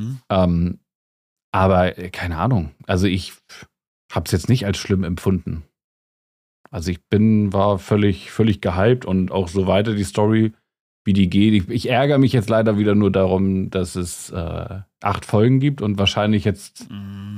aber keine Ahnung. Also ich habe es jetzt nicht als schlimm empfunden. Also ich war völlig gehypt und auch so weiter die Story, wie die geht. Ich ärgere mich jetzt leider wieder nur darum, dass es 8 Folgen gibt und wahrscheinlich jetzt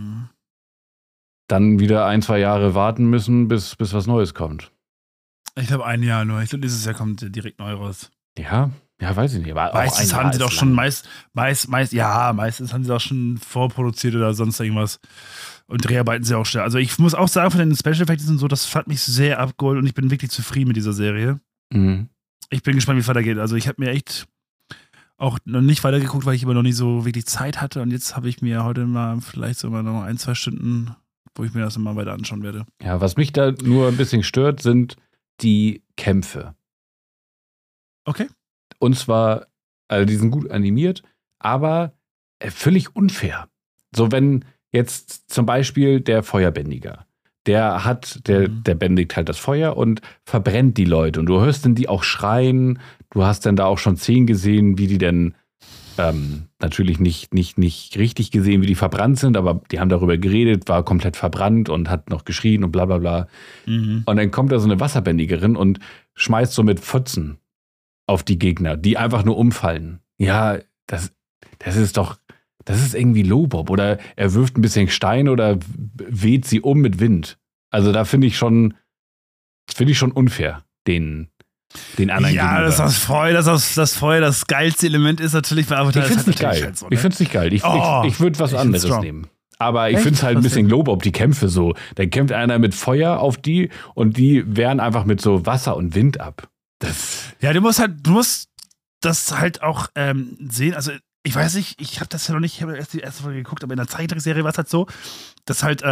dann wieder 1-2 Jahre warten müssen, bis was Neues kommt. Ich glaube 1 Jahr nur. Ich glaube, dieses Jahr kommt direkt neu raus. Ja, weiß ich nicht. Aber meistens haben sie doch schon meistens haben sie doch schon vorproduziert oder sonst irgendwas. Und Dreharbeiten sie auch schnell. Also ich muss auch sagen, von den Special Effects und so, das hat mich sehr abgeholt und ich bin wirklich zufrieden mit dieser Serie. Mhm. Ich bin gespannt, wie es weitergeht. Also ich habe mir echt auch noch nicht weitergeguckt, weil ich immer noch nicht so wirklich Zeit hatte. Und jetzt habe ich mir heute mal vielleicht sogar noch 1-2 Stunden, wo ich mir das immer weiter anschauen werde. Ja, was mich da nur ein bisschen stört, sind die Kämpfe. Okay. Und zwar, also die sind gut animiert, aber völlig unfair. So, wenn jetzt zum Beispiel der Feuerbändiger, der bändigt halt das Feuer und verbrennt die Leute. Und du hörst dann die auch schreien. Du hast dann da auch schon Szenen gesehen, wie die dann natürlich nicht richtig gesehen, wie die verbrannt sind, aber die haben darüber geredet, war komplett verbrannt und hat noch geschrien und bla bla bla. Mhm. Und dann kommt da so eine Wasserbändigerin und schmeißt so mit Pfützen auf die Gegner, die einfach nur umfallen. Ja, das ist irgendwie Low-Bob. Oder er wirft ein bisschen Stein oder weht sie um mit Wind. Also da finde ich schon unfair, den anderen gegenüber. Das Feuer, das geilste Element ist natürlich bei Avatar. Ich finde es nicht geil. Halt so, ne? Ich finde es nicht geil. Ich würde was anderes nehmen. Aber ich finde es halt ein bisschen Low-Bob, die Kämpfe so. Da kämpft einer mit Feuer auf die und die wehren einfach mit so Wasser und Wind ab. Ja, du musst das halt auch sehen. Also ich weiß nicht, ich habe das ja noch nicht, ich habe erst die erste Folge geguckt, aber in der Zeichentrickserie war es halt so, dass halt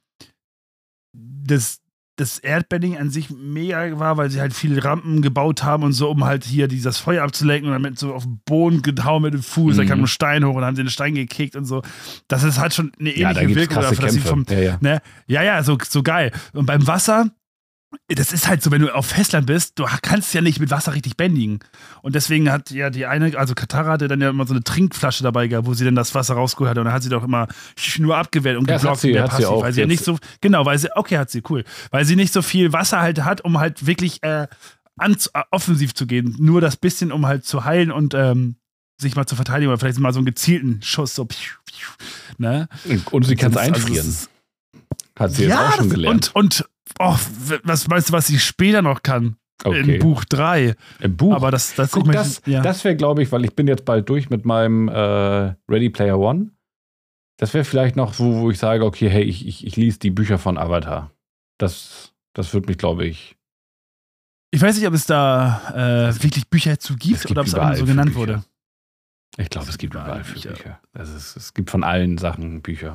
das Erdbending an sich mega war, weil sie halt viele Rampen gebaut haben und so, um halt hier dieses Feuer abzulenken und dann mit so auf den Boden gehauen mit dem Fuß, da kam ein Stein hoch und dann haben sie den Stein gekickt und so. Das ist halt schon eine ähnliche Wirkung dafür, dass sie vom, so geil. Und beim Wasser, das ist halt so, wenn du auf Festland bist, du kannst ja nicht mit Wasser richtig bändigen. Und deswegen hat ja die eine, also Katara hatte dann ja immer so eine Trinkflasche dabei gehabt, wo sie dann das Wasser rausgeholt hat. Und dann hat sie doch immer nur abgewehrt und geblockt. Hat sie auch, weil sie ja nicht so, genau, okay, hat sie, cool. Weil sie nicht so viel Wasser halt hat, um halt wirklich offensiv zu gehen. Nur das bisschen, um halt zu heilen und sich mal zu verteidigen oder vielleicht mal so einen gezielten Schuss. So, ne? Und sie kann es einfrieren. Hat sie jetzt auch schon gelernt. Und was weißt du, was sie später noch kann? Okay. In Buch 3. Im Buch? Aber das wäre, glaube ich, weil ich bin jetzt bald durch mit meinem Ready Player One. Das wäre vielleicht noch, wo ich sage, okay, hey, ich lese die Bücher von Avatar. Das wird mich, glaube ich. Ich weiß nicht, ob es da wirklich Bücher zu gibt oder ob es einfach so genannt wurde. Ich glaube, es gibt überall Bücher. Es gibt von allen Sachen Bücher.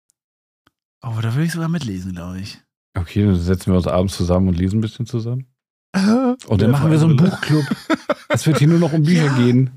Oh, da würde ich sogar mitlesen, glaube ich. Okay, dann setzen wir uns abends zusammen und lesen ein bisschen zusammen. Und dann machen wir so einen Buchclub. Es wird hier nur noch um Bücher gehen.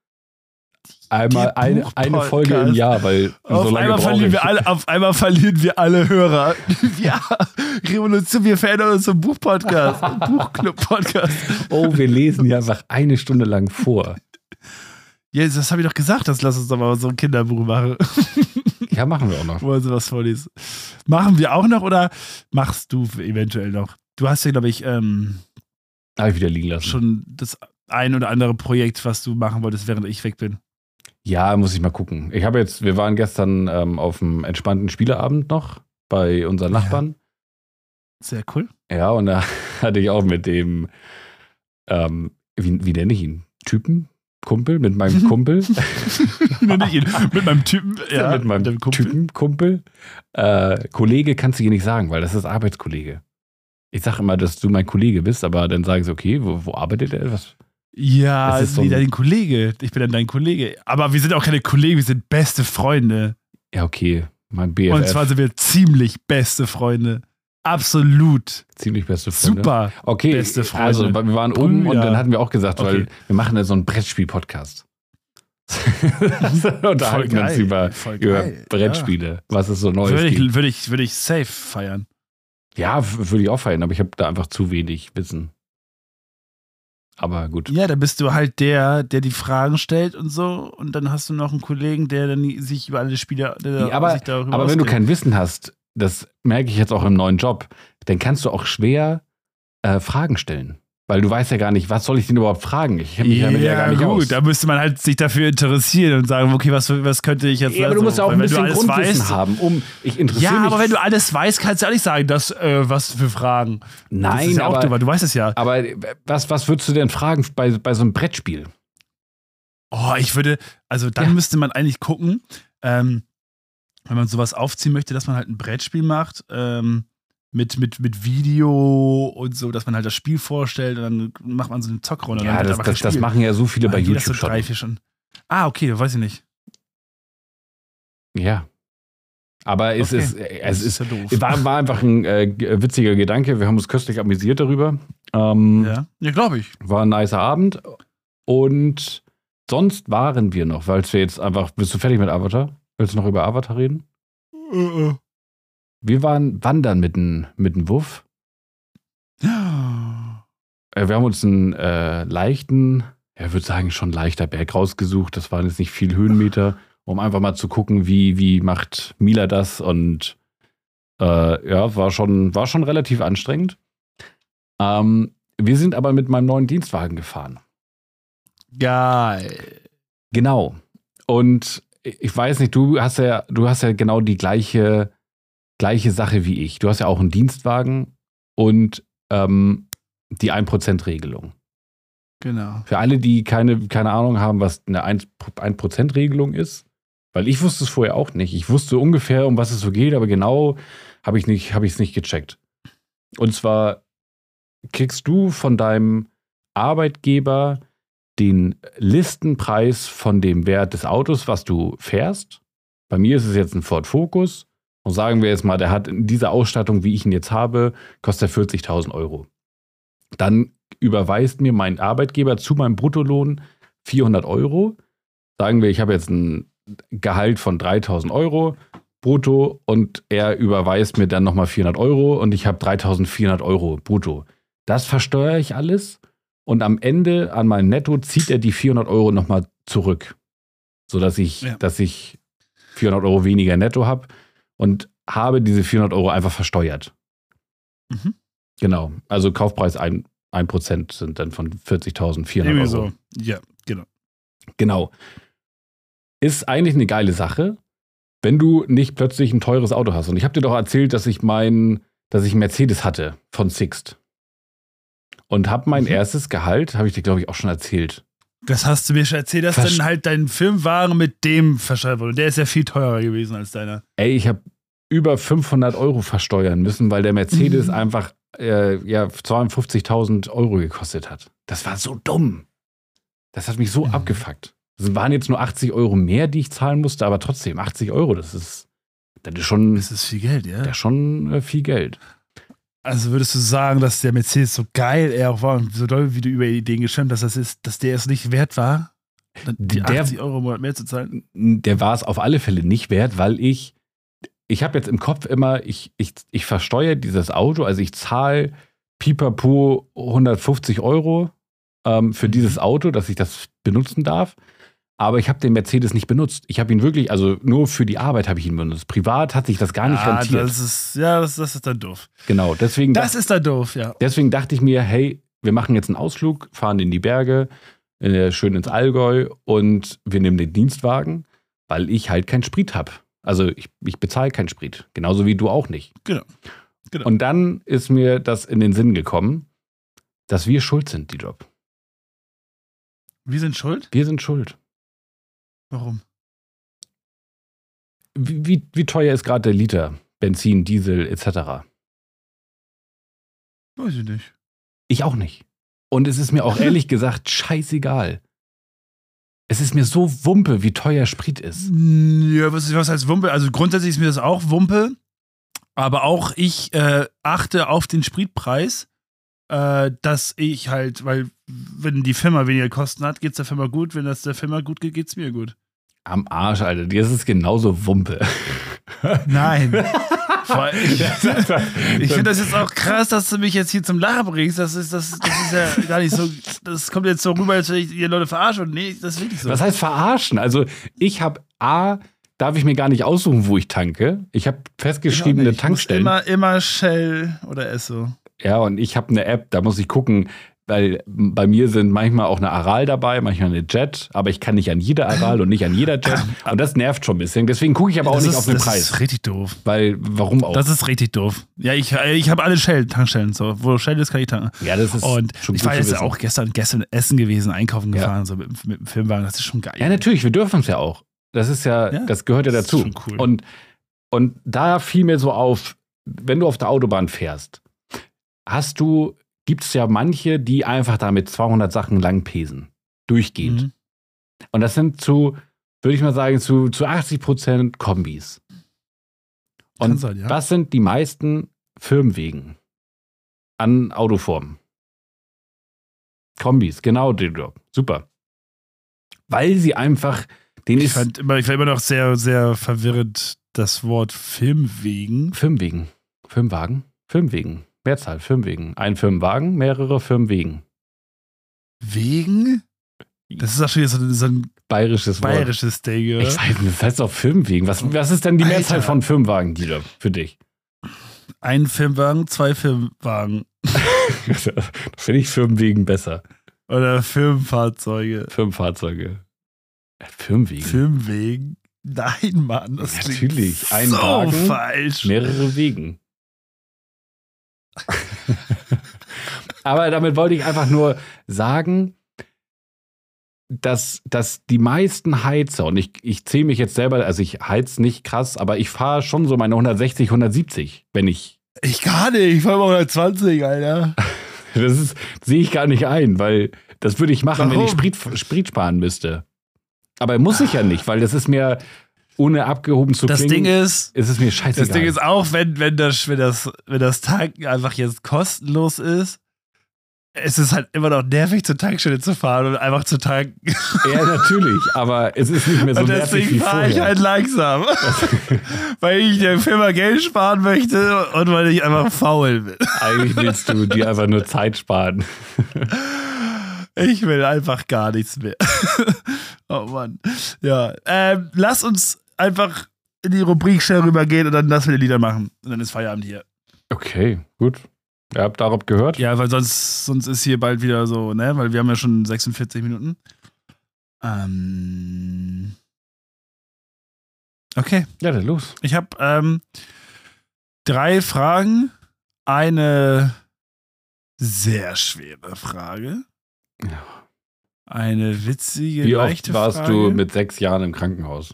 Einmal eine Folge im Jahr, weil auf einmal verlieren wir alle Hörer. Ja, Revolution, wir verändern uns zum Buchpodcast, Buchclub-Podcast. Oh, wir lesen ja einfach eine Stunde lang vor. Ja, das habe ich doch gesagt, lass uns doch mal so ein Kinderbuch machen. Ja, machen wir auch noch. Wo man sowas vorliest. Machen wir auch noch oder machst du eventuell noch? Du hast ja, glaube ich, habe ich wieder liegen lassen. Schon das ein oder andere Projekt, was du machen wolltest, während ich weg bin. Ja, muss ich mal gucken. Wir waren gestern auf einem entspannten Spieleabend noch bei unseren Nachbarn. Ja. Sehr cool. Ja, und da hatte ich auch mit dem, wie nenne ich ihn? Kumpel, mit meinem Kumpel. Nenne ich ihn? Mit meinem Typen, ja. Mit meinem Kumpel. Kollege kannst du hier nicht sagen, weil das ist Arbeitskollege. Ich sage immer, dass du mein Kollege bist, aber dann sagen sie, okay, wo arbeitet er? Was? Ja, dein Kollege. Ich bin dann dein Kollege. Aber wir sind auch keine Kollegen, wir sind beste Freunde. Ja, okay. Mein BFF. Und zwar sind wir ziemlich beste Freunde. Absolut. Ziemlich beste Freunde. Super. Okay, beste Freunde. Also wir waren oben und dann hatten wir auch gesagt, weil wir machen ja so einen Brettspiel-Podcast. Und da halten wir uns über Brettspiele. Ja. Was ist so Neues gibt. Würde ich safe feiern. Ja, würde ich auch feiern, aber ich habe da einfach zu wenig Wissen. Aber gut. Ja, da bist du halt der die Fragen stellt und so. Und dann hast du noch einen Kollegen, der dann sich über alle Spiele aber wenn du kein Wissen hast, das merke ich jetzt auch im neuen Job, dann kannst du auch schwer Fragen stellen. Weil du weißt ja gar nicht, was soll ich denn überhaupt fragen? Ich kenne mich damit ja gar nicht aus. Da müsste man halt sich dafür interessieren und sagen, okay, was könnte ich jetzt... Ja, aber du musst ja auch ein bisschen Grundwissen haben, ich interessiere mich... Ja, aber wenn du alles weißt, kannst du ja nicht sagen, was für Fragen. Nein, das ist ja aber... Auch du, weil du weißt es ja. Aber was würdest du denn fragen bei so einem Brettspiel? Oh, dann müsste man eigentlich gucken, wenn man sowas aufziehen möchte, dass man halt ein Brettspiel macht, mit Video und so, dass man halt das Spiel vorstellt und dann macht man so eine Zockrunde. Ja, das machen ja so viele bei YouTube schon. Ah, okay, weiß ich nicht. Ja. Aber es ist ja doof. War einfach ein witziger Gedanke. Wir haben uns köstlich amüsiert darüber. Ja, glaube ich. War ein nicer Abend. Und sonst waren wir noch, weil wir jetzt einfach, bist du fertig mit Avatar? Willst du noch über Avatar reden? Wir waren wandern mit dem Wuff. Wir haben uns einen leichten, ich würde sagen schon leichter Berg rausgesucht. Das waren jetzt nicht viel Höhenmeter, um einfach mal zu gucken, wie macht Mila das. Und war schon relativ anstrengend. Wir sind aber mit meinem neuen Dienstwagen gefahren. Geil. Genau. Und ich weiß nicht, du hast ja genau die gleiche Sache wie ich. Du hast ja auch einen Dienstwagen und die 1%-Regelung. Genau. Für alle, die keine Ahnung haben, was eine 1%-Regelung ist, weil ich wusste es vorher auch nicht. Ich wusste ungefähr, um was es so geht, aber genau habe ich es nicht gecheckt. Und zwar kriegst du von deinem Arbeitgeber den Listenpreis von dem Wert des Autos, was du fährst. Bei mir ist es jetzt ein Ford Focus. Und sagen wir jetzt mal, der hat in dieser Ausstattung, wie ich ihn jetzt habe, kostet er 40.000 Euro. Dann überweist mir mein Arbeitgeber zu meinem Bruttolohn 400 Euro. Sagen wir, ich habe jetzt ein Gehalt von 3.000 Euro brutto und er überweist mir dann nochmal 400 Euro und ich habe 3.400 Euro brutto. Das versteuere ich alles und am Ende an meinem Netto zieht er die 400 Euro nochmal zurück, sodass ich 400 Euro weniger netto habe. Und habe diese 400 Euro einfach versteuert. Mhm. Genau. Also Kaufpreis 1% sind dann von 40.400 Irgendwie Euro. so. Ja, genau. Genau. Ist eigentlich eine geile Sache, wenn du nicht plötzlich ein teures Auto hast. Und ich habe dir doch erzählt, dass ich einen Mercedes hatte von Sixt. Und habe mein erstes Gehalt, habe ich dir, glaube ich, auch schon erzählt. Das hast du mir schon erzählt, dass dann halt dein Firmenwagen mit dem versteuert wurde. Der ist ja viel teurer gewesen als deiner. Ey, ich habe über 500 Euro versteuern müssen, weil der Mercedes einfach 52.000 Euro gekostet hat. Das war so dumm. Das hat mich so abgefuckt. Es waren jetzt nur 80 Euro mehr, die ich zahlen musste, aber trotzdem 80 Euro, das ist schon. Das ist viel Geld, ja. Das ist schon viel Geld. Also würdest du sagen, dass der Mercedes so geil er auch war und so doll, wie du über Ideen geschwemmt hast, dass der es nicht wert war, die 80 Euro im Monat mehr zu zahlen? Der war es auf alle Fälle nicht wert, weil ich habe jetzt im Kopf immer, ich versteuere dieses Auto, also ich zahle pipapo 150 Euro für dieses Auto, dass ich das benutzen darf. Aber ich habe den Mercedes nicht benutzt. Ich habe ihn wirklich, also nur für die Arbeit habe ich ihn benutzt. Privat hat sich das gar nicht rentiert. Das ist dann doof. Genau, deswegen. Das ist dann doof, ja. Deswegen dachte ich mir, hey, wir machen jetzt einen Ausflug, fahren in die Berge, schön ins Allgäu und wir nehmen den Dienstwagen, weil ich halt keinen Sprit habe. Also ich bezahle keinen Sprit. Genauso wie du auch nicht. Genau. Und dann ist mir das in den Sinn gekommen, dass wir schuld sind, die Job. Wir sind schuld? Wir sind schuld. Warum? Wie teuer ist gerade der Liter Benzin, Diesel etc.? Weiß ich nicht. Ich auch nicht. Und es ist mir auch ehrlich gesagt scheißegal. Es ist mir so Wumpe, wie teuer Sprit ist. Ja, was heißt Wumpe? Also grundsätzlich ist mir das auch Wumpe. Aber auch ich achte auf den Spritpreis, dass ich halt, weil wenn die Firma weniger Kosten hat, geht's der Firma gut. Wenn das der Firma gut geht, geht's mir gut. Am Arsch, Alter. Dir ist es genauso Wumpe. Nein. Ich finde das jetzt auch krass, dass du mich jetzt hier zum Lachen bringst. Das ist ja gar nicht so. Das kommt jetzt so rüber, als wenn ich die Leute verarsche. Und nee, das ist wirklich so. Was heißt verarschen? Also, ich habe darf ich mir gar nicht aussuchen, wo ich tanke. Ich habe festgeschriebene Tankstellen. Immer Shell oder Esso. Ja, und ich habe eine App, da muss ich gucken, weil bei mir sind manchmal auch eine Aral dabei, manchmal eine Jet, aber ich kann nicht an jeder Aral und nicht an jeder Jet. Und das nervt schon ein bisschen. Deswegen gucke ich aber auch nicht auf den Preis. Das ist richtig doof. Weil, warum auch? Das ist richtig doof. Ja, ich habe alle Shell-Tankstellen. So. Wo Shell ist, kann ich tanken. Ja, das ist und schon gut. Ich war jetzt auch gestern essen gewesen, einkaufen gefahren, so mit dem Firmenwagen. Das ist schon geil. Ja, natürlich, wir dürfen es ja auch. Das ist das gehört ja dazu. Das ist schon cool. Und da fiel mir so auf, wenn du auf der Autobahn fährst, gibt es ja manche, die einfach da mit 200 Sachen lang pesen. Durchgehend. Mhm. Und das sind würde ich mal sagen, zu 80% Kombis. Und das sind die meisten Firmenwegen an Autoformen. Kombis, genau, super. Weil sie einfach ich war immer noch sehr, sehr verwirrend, das Wort Firmenwegen. Firmenwagen. Mehrzahl, Firmenwegen. Ein Firmenwagen, mehrere Firmenwegen. Wegen? Das ist auch schon wieder so ein bayerisches Ding, oder? Ich weiß nicht, das heißt auch Firmenwegen. Was ist denn die Mehrzahl von Firmenwagen, Guido, für dich? Ein Firmenwagen, 2 Firmenwagen. Das finde ich Firmenwegen besser. Oder Firmenfahrzeuge. Firmenwegen. Firmenwegen? Nein, Mann, das ist natürlich. Ein so Wagen, falsch. Mehrere Wegen. Aber damit wollte ich einfach nur sagen, dass die meisten Heizer, und ich zähle mich jetzt selber, also ich heiz nicht krass, aber ich fahre schon so meine 160, 170, wenn ich. Ich gar nicht, ich fahre mal 120, Alter. Das sehe ich gar nicht ein, weil das würde ich machen, wenn ich Sprit sparen müsste. Aber muss ich ja nicht, weil das ist mir, ohne abgehoben zu klingen, das Ding ist es mir scheißegal. Das Ding ist auch, wenn das Tanken einfach jetzt kostenlos ist, es ist halt immer noch nervig, zur Tankstelle zu fahren und einfach zu tanken. Ja, natürlich, aber es ist nicht mehr so nervig wie vorher. Deswegen fahre ich halt langsam. Weil ich der Firma Geld sparen möchte und weil ich einfach faul bin. Eigentlich willst du dir einfach nur Zeit sparen. Ich will einfach gar nichts mehr. Oh Mann. Ja, lass uns einfach in die Rubrik schnell rübergehen und dann lassen wir die Lieder machen. Und dann ist Feierabend hier. Okay, gut. Ihr habt darauf gehört? Ja, weil sonst ist hier bald wieder so, ne? Weil wir haben ja schon 46 Minuten. Okay. Ja, dann los. Ich habe 3 Fragen. Eine sehr schwere Frage. Ja. Eine witzige, Wie leichte oft warst Frage. du mit 6 Jahren im Krankenhaus?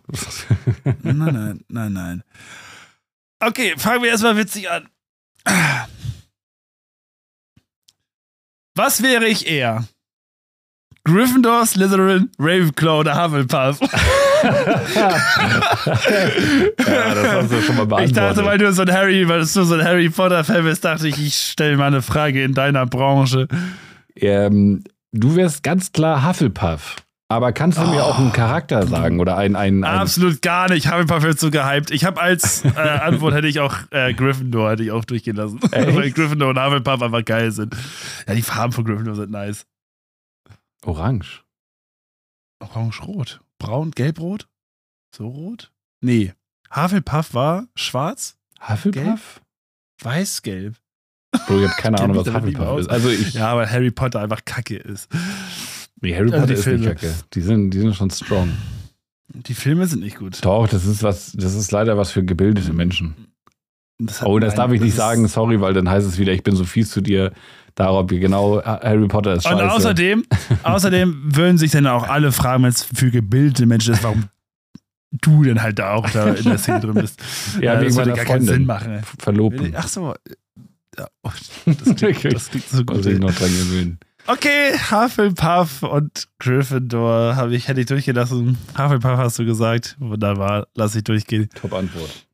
Nein. Okay, fangen wir erstmal witzig an. Was wäre ich eher? Gryffindor, Slytherin, Ravenclaw oder Hufflepuff? Ja, das hast du schon mal beantwortet. Ich dachte, weil du so ein Harry Potter-Fan bist, dachte ich stelle mal eine Frage in deiner Branche. Du wärst ganz klar Hufflepuff. Aber kannst du mir auch einen Charakter sagen? Oder ein Absolut gar nicht. Hufflepuff wird so gehypt. Ich habe als Antwort hätte ich auch Gryffindor durchgehen lassen. Weil Gryffindor und Hufflepuff einfach geil sind. Ja, die Farben von Gryffindor sind nice. Orange. Orange-rot. Braun, gelb-rot? So rot? Nee. Hufflepuff war schwarz, Hufflepuff? weiß-gelb. Bro, ich hab keine Ahnung, was Hufflepuff ist. Also ja, weil Harry Potter einfach kacke ist. Nee, Harry Potter die ist Filme. nicht kacke. Die sind schon strong. Die Filme sind nicht gut. Doch, das ist leider was für gebildete Menschen. Das darf ich nicht sagen, sorry, weil dann heißt es wieder, ich bin so fies zu dir. Darauf genau, Harry Potter ist scheiße. Und außerdem würden sich dann auch alle fragen, wenn es für gebildete Menschen ist, warum du denn halt da auch da in der Szene drin bist. Ja, das wegen würde meiner gar keinen Freundin. Sinn machen. Verlobten. Ach so. Ja, das klingt so gut. Muss ich noch dran gewöhnen. Okay, Hufflepuff und Gryffindor hätte ich durchgelassen. Hufflepuff hast du gesagt. Wunderbar, lass ich durchgehen. Top Antwort.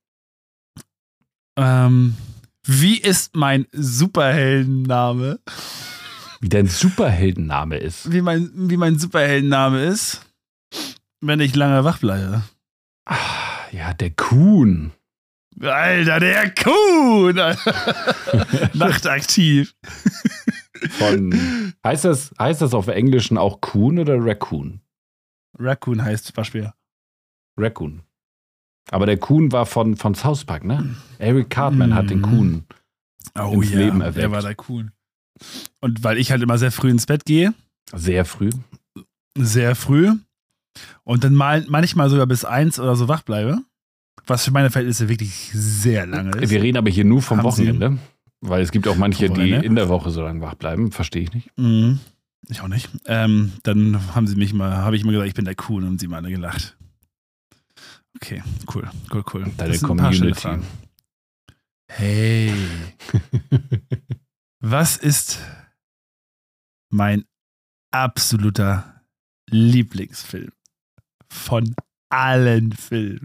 Wie ist mein Superheldenname? Wie dein Superheldenname ist? Wie mein Superheldenname ist, wenn ich lange wach bleibe. Ja, der Kuhn. Alter, der Kuhn! Nachtaktiv. Heißt das auf Englischen auch Kuhn oder Raccoon? Raccoon heißt Waschbär. Raccoon. Aber der Kuhn war von South Park, ne? Eric Cartman hat den Kuhn ins Leben erweckt. Der war der Kuhn. Und weil ich halt immer sehr früh ins Bett gehe. Sehr früh. Sehr früh. Und dann manchmal sogar bis 1 oder so wach bleibe. Was für meine Verhältnisse wirklich sehr lange ist. Wir reden aber hier nur vom Wochenende. Weil es gibt auch manche, die in der Woche so lange wach bleiben. Verstehe ich nicht. Mhm. Ich auch nicht. Dann habe ich mal gesagt, ich bin der Kuhn und sie mal alle gelacht. Okay, cool. Deine Community. Hey. Was ist mein absoluter Lieblingsfilm von allen Filmen?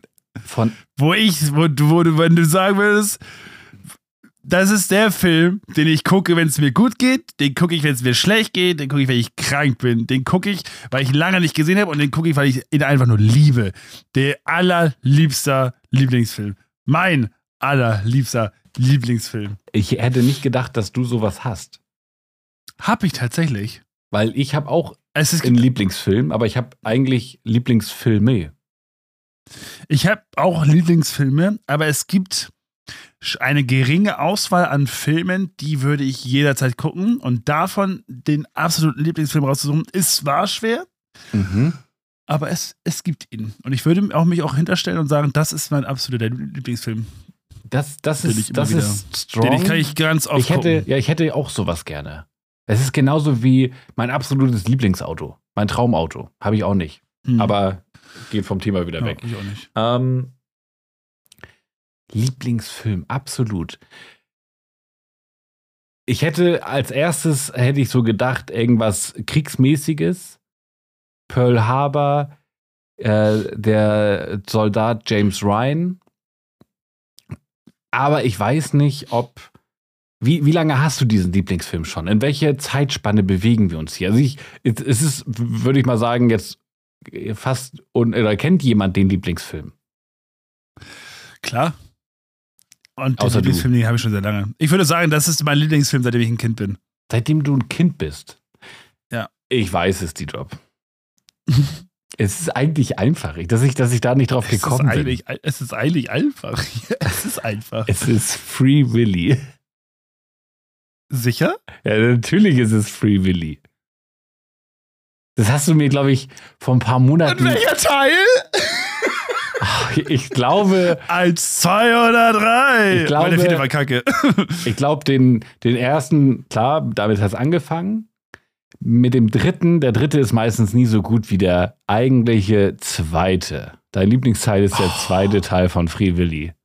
Wenn du sagen würdest, das ist der Film, den ich gucke, wenn es mir gut geht, den gucke ich, wenn es mir schlecht geht, den gucke ich, wenn ich krank bin, den gucke ich, weil ich lange nicht gesehen habe und den gucke ich, weil ich ihn einfach nur liebe. Der allerliebster Lieblingsfilm. Mein allerliebster Lieblingsfilm. Ich hätte nicht gedacht, dass du sowas hast. Hab ich tatsächlich. Weil ich habe auch einen Lieblingsfilm, aber ich habe eigentlich Lieblingsfilme. Ich habe auch Lieblingsfilme, aber es gibt eine geringe Auswahl an Filmen, die würde ich jederzeit gucken. Und davon den absoluten Lieblingsfilm rauszusuchen, war schwer. Mhm. Aber es gibt ihn. Und ich würde mich auch hinterstellen und sagen, das ist mein absoluter Lieblingsfilm. Das ist strong. Den kann ich ganz oft gucken. Ich hätte auch sowas gerne. Es ist genauso wie mein absolutes Lieblingsauto. Mein Traumauto. Habe ich auch nicht. Aber geht vom Thema wieder weg. Ich auch nicht. Lieblingsfilm, absolut. Ich hätte als erstes so gedacht, irgendwas Kriegsmäßiges. Pearl Harbor, der Soldat James Ryan. Aber ich weiß nicht, wie lange hast du diesen Lieblingsfilm schon? In welche Zeitspanne bewegen wir uns hier? Also es ist, würde ich mal sagen, jetzt fast, oder kennt jemand den Lieblingsfilm? Klar. Und den Außer Lieblingsfilm, den habe ich schon sehr lange. Ich würde sagen, das ist mein Lieblingsfilm, seitdem ich ein Kind bin. Seitdem du ein Kind bist? Ja. Ich weiß es, die Job. Es ist eigentlich einfach, dass ich da nicht drauf gekommen bin. Es ist eigentlich einfach. Es ist einfach. Es ist Free Willy. Sicher? Ja, natürlich ist es Free Willy. Das hast du mir, glaube ich, vor ein paar Monaten... Und welcher Teil? Ich glaube... 1, 2 oder 3. Ich glaube, der 4. war kacke. Ich glaube, den ersten, klar, damit hat es angefangen. Mit dem 3., der 3. ist meistens nie so gut wie der eigentliche 2. Dein Lieblingsteil ist der 2. Teil von Free Willy.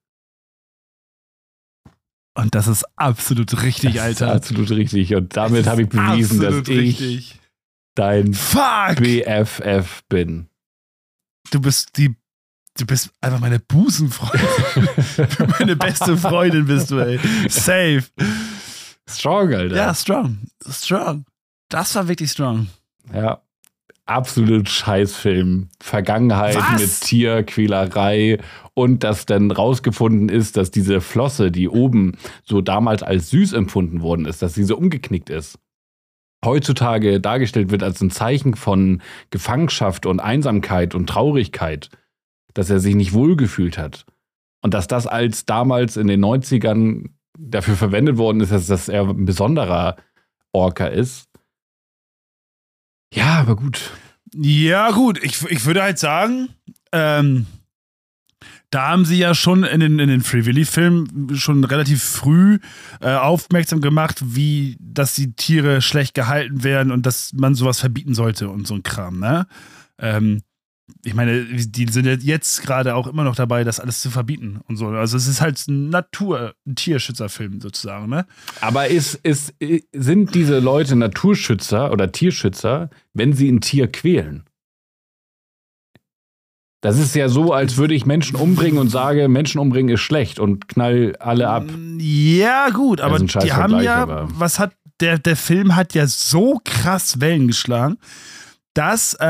Und das ist absolut richtig, Alter. Das ist absolut richtig. Und damit habe ich bewiesen, dass ich dein BFF bin. Du bist einfach meine Busenfreundin. Meine beste Freundin bist du, ey. Safe. Strong, Alter. Ja, strong. Das war wirklich strong. Ja. Absolut Scheißfilm. Vergangenheit mit Tierquälerei und dass dann rausgefunden ist, dass diese Flosse, die oben so damals als süß empfunden worden ist, dass sie so umgeknickt ist, heutzutage dargestellt wird als ein Zeichen von Gefangenschaft und Einsamkeit und Traurigkeit, dass er sich nicht wohlgefühlt hat. Und dass das als damals in den 90ern dafür verwendet worden ist, dass er ein besonderer Orca ist. Ja, aber gut. Ja, gut. Ich würde halt sagen, da haben sie ja schon in den Free Willy-Filmen schon relativ früh aufmerksam gemacht, dass die Tiere schlecht gehalten werden und dass man sowas verbieten sollte und so ein Kram, ne? Ich meine, die sind jetzt gerade auch immer noch dabei, das alles zu verbieten und so. Also es ist halt ein Tierschützerfilm sozusagen, ne? Aber sind diese Leute Naturschützer oder Tierschützer, wenn sie ein Tier quälen? Das ist ja so, als würde ich Menschen umbringen und sage, Menschen umbringen ist schlecht und knall alle ab. Ja, gut, aber die haben ja, der Film hat ja so krass Wellen geschlagen, dass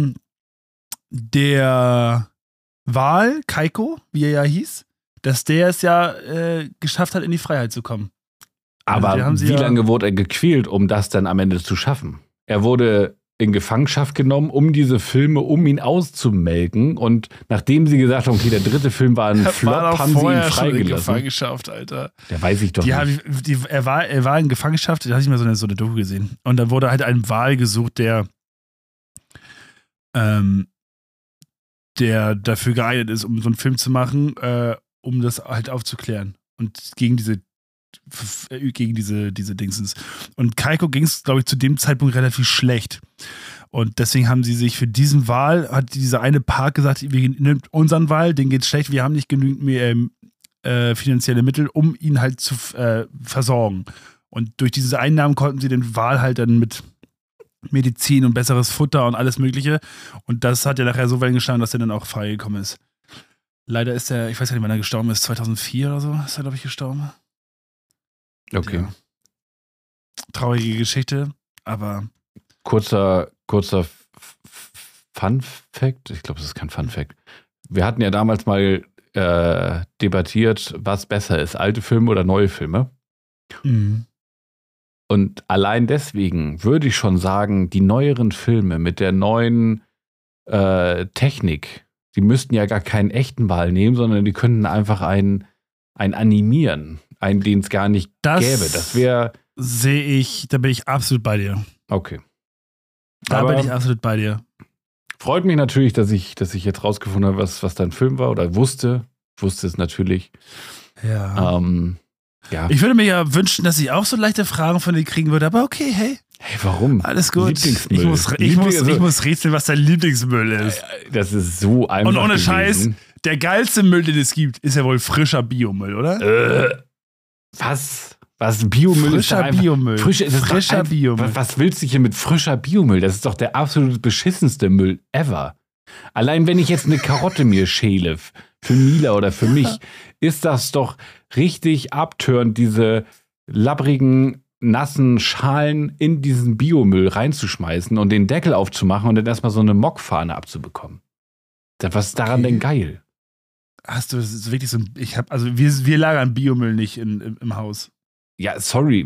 der Wal, Kaiko, wie er ja hieß, dass der es ja geschafft hat, in die Freiheit zu kommen. Aber wie lange wurde er gequält, um das dann am Ende zu schaffen? Er wurde in Gefangenschaft genommen, um diese Filme, um ihn auszumelken. Und nachdem sie gesagt haben, okay, der 3. Film war ein Flop, haben sie ihn freigelassen. In Gefangenschaft, Alter. Der weiß ich doch nicht. Er war in Gefangenschaft, da hatte ich mal so eine Doku gesehen. Und da wurde halt ein Wal gesucht, der dafür geeignet ist, um so einen Film zu machen, um das halt aufzuklären. Und gegen diese Dingsens. Und Kaiko ging es, glaube ich, zu dem Zeitpunkt relativ schlecht. Und deswegen haben sie sich für diesen Wal, hat dieser eine Park gesagt, wir nehmen unseren Wal, den geht's schlecht, wir haben nicht genügend mehr finanzielle Mittel, um ihn halt zu versorgen. Und durch diese Einnahmen konnten sie den Wal halt dann mit Medizin und besseres Futter und alles Mögliche. Und das hat ja nachher so weit geschlagen, dass er dann auch freigekommen ist. Leider ist er, ich weiß gar nicht, wann er gestorben ist, 2004 oder so ist er, glaube ich, gestorben. Okay. Ja. Traurige Geschichte, aber Kurzer Fun-Fact. Ich glaube, das ist kein Fun-Fact. Wir hatten ja damals mal debattiert, was besser ist, alte Filme oder neue Filme. Mhm. Und allein deswegen würde ich schon sagen, die neueren Filme mit der neuen Technik, die müssten ja gar keinen echten Wal nehmen, sondern die könnten einfach einen animieren, den es gar nicht gäbe. Das wäre. Da bin ich absolut bei dir. Okay. Da bin ich absolut bei dir. Freut mich natürlich, dass ich jetzt rausgefunden habe, was dein Film war oder wusste. Ich wusste es natürlich. Ja. Ja. Ich würde mir ja wünschen, dass ich auch so leichte Fragen von dir kriegen würde, aber okay, hey. Hey, warum? Alles gut. Lieblingsmüll. Ich muss rätseln, was dein Lieblingsmüll ist. Das ist so einfach. Und ohne gewesen. Scheiß, der geilste Müll, den es gibt, ist ja wohl frischer Biomüll, oder? Was? Was? Biomüll frischer ist Biomüll. Frischer Biomüll. Was willst du hier mit frischer Biomüll? Das ist doch der absolut beschissenste Müll ever. Allein wenn ich jetzt eine Karotte mir schäle, für Mila oder für mich, ist das doch richtig abtörend, diese labbrigen, nassen Schalen in diesen Biomüll reinzuschmeißen und den Deckel aufzumachen und dann erstmal so eine Mockfahne abzubekommen. Was ist daran denn geil? Hast du das wirklich so ein. Wir lagern Biomüll nicht im Haus. Ja, sorry.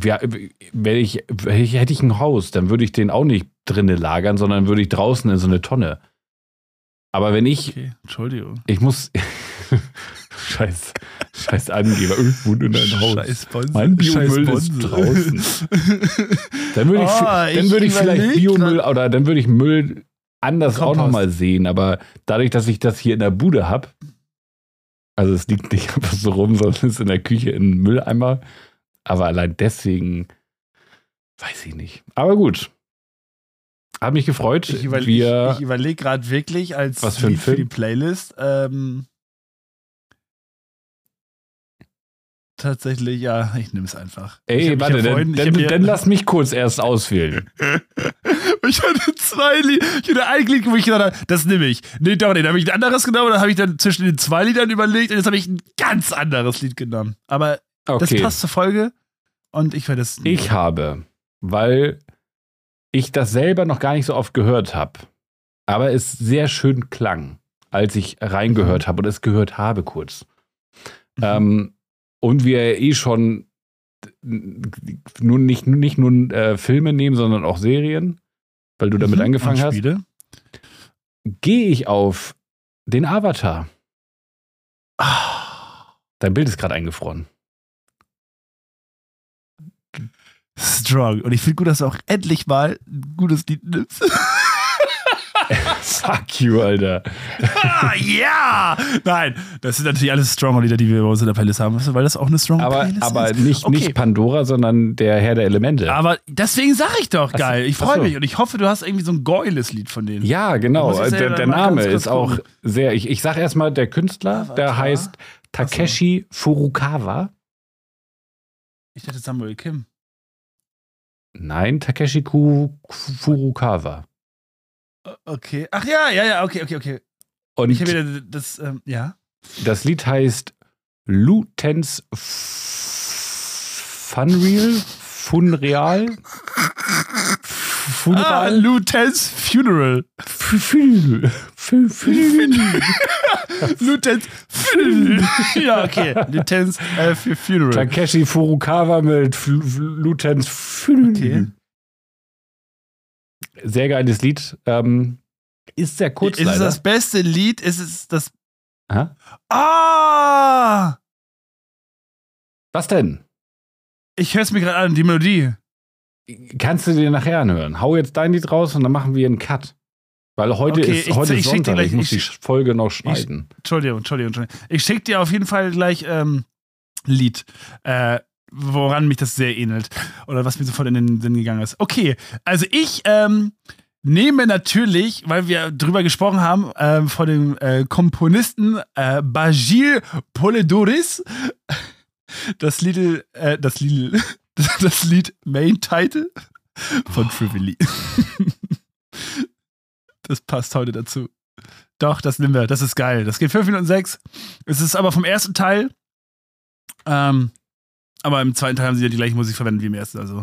Hätte ich ein Haus, dann würde ich den auch nicht drinnen lagern, sondern würde ich draußen in so eine Tonne. Aber wenn ich. Okay, Entschuldigung. Ich muss. Scheiß Scheiß Angeber, irgendwo in dein Haus. Scheiß Bonze. Mein Biomüll ist draußen. Dann würde ich vielleicht Biomüll oder dann würde ich Müll anders Kompost. auch nochmal sehen. Aber dadurch, dass ich das hier in der Bude habe, also es liegt nicht einfach so rum, sondern es ist in der Küche in einem Mülleimer. Aber allein deswegen weiß ich nicht. Aber gut. Hat mich gefreut. Ich überlege gerade wirklich als was für ein Lied für Film? die Playlist. Tatsächlich, ja, ich nehme es einfach. Ey, warte, dann lass mich kurz erst auswählen. Ich hatte zwei Lieder. Ich hatte ein Lied, wo ich gedacht habe, das nehme ich. Nee, doch nicht. Da habe ich ein anderes genommen, dann habe ich dann zwischen den zwei Liedern überlegt und jetzt habe ich ein ganz anderes Lied genommen. Aber das passt zur Folge und ich werde es. Ich habe, weil ich das selber noch gar nicht so oft gehört habe, aber es sehr schön klang, als ich reingehört habe und es gehört habe kurz. Und wir schon nun nicht nur Filme nehmen, sondern auch Serien, weil du damit angefangen hast, gehe ich auf den Avatar. Dein Bild ist gerade eingefroren. Strong. Und ich finde gut, dass du auch endlich mal ein gutes Lied nimmst. Fuck you, Alter. Ja! Nein, das sind natürlich alles Strong-Lieder, die wir bei uns in der Playlist haben, weil das auch eine Strong-Playlist ist. Aber nicht Pandora, sondern der Herr der Elemente. Aber deswegen sage ich doch, geil. Ich freue mich und ich hoffe, du hast irgendwie so ein geiles Lied von denen. Ja, genau. Der Name ist auch sehr. Ich sag erstmal, der Künstler, der heißt Takeshi Furukawa. Ich dachte Samuel Kim. Nein, Takeshi Furukawa. Okay. Ach ja, okay. Und ich habe wieder das, ja. Das Lied heißt Lutens Funreal? Lutens Funeral. Lutens Funeral. Ja, okay. Lutens Funeral. Takeshi Furukawa mit Lutens Funeral. Okay. Sehr geiles Lied. Ist sehr kurz, ist leider. Es das beste Lied? Ist es das... Aha. Ah! Was denn? Ich höre es mir gerade an, die Melodie. Kannst du dir nachher anhören. Hau jetzt dein Lied raus und dann machen wir einen Cut. Weil heute ist Sonntag, ich muss die Folge noch schneiden. Entschuldigung. Ich schicke dir auf jeden Fall gleich Lied, woran mich das sehr ähnelt. Oder was mir sofort in den Sinn gegangen ist. Okay, also ich nehme natürlich, weil wir drüber gesprochen haben, von dem Komponisten Bajir Poledouris, das Lied Main Title von Frivilly. Das passt heute dazu. Doch, das nehmen wir. Das ist geil. Das geht 5 Minuten 6. Es ist aber vom ersten Teil. Aber im zweiten Teil haben sie ja die gleiche Musik verwendet wie im ersten. Also.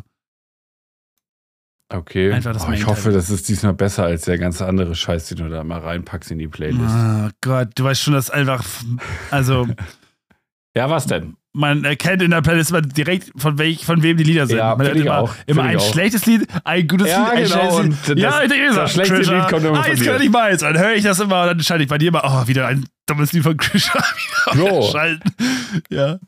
Okay. Ich hoffe, das ist diesmal besser als der ganze andere Scheiß, den du da mal reinpackst in die Playlist. Oh Gott, du weißt schon, dass einfach. Also. Ja, was denn? Man erkennt in der Playlist immer direkt, von wem die Lieder sind. Ja, man hat immer ein schlechtes Lied, ein gutes Lied, ein schlechtes Lied. Ja, ich denke das schlechte Lied kommt immer von jetzt dir. kann ich mal jetzt. Dann höre ich das immer und dann schalte ich bei dir immer, wieder ein dummes Lied von Krisha wieder schalten. Ja.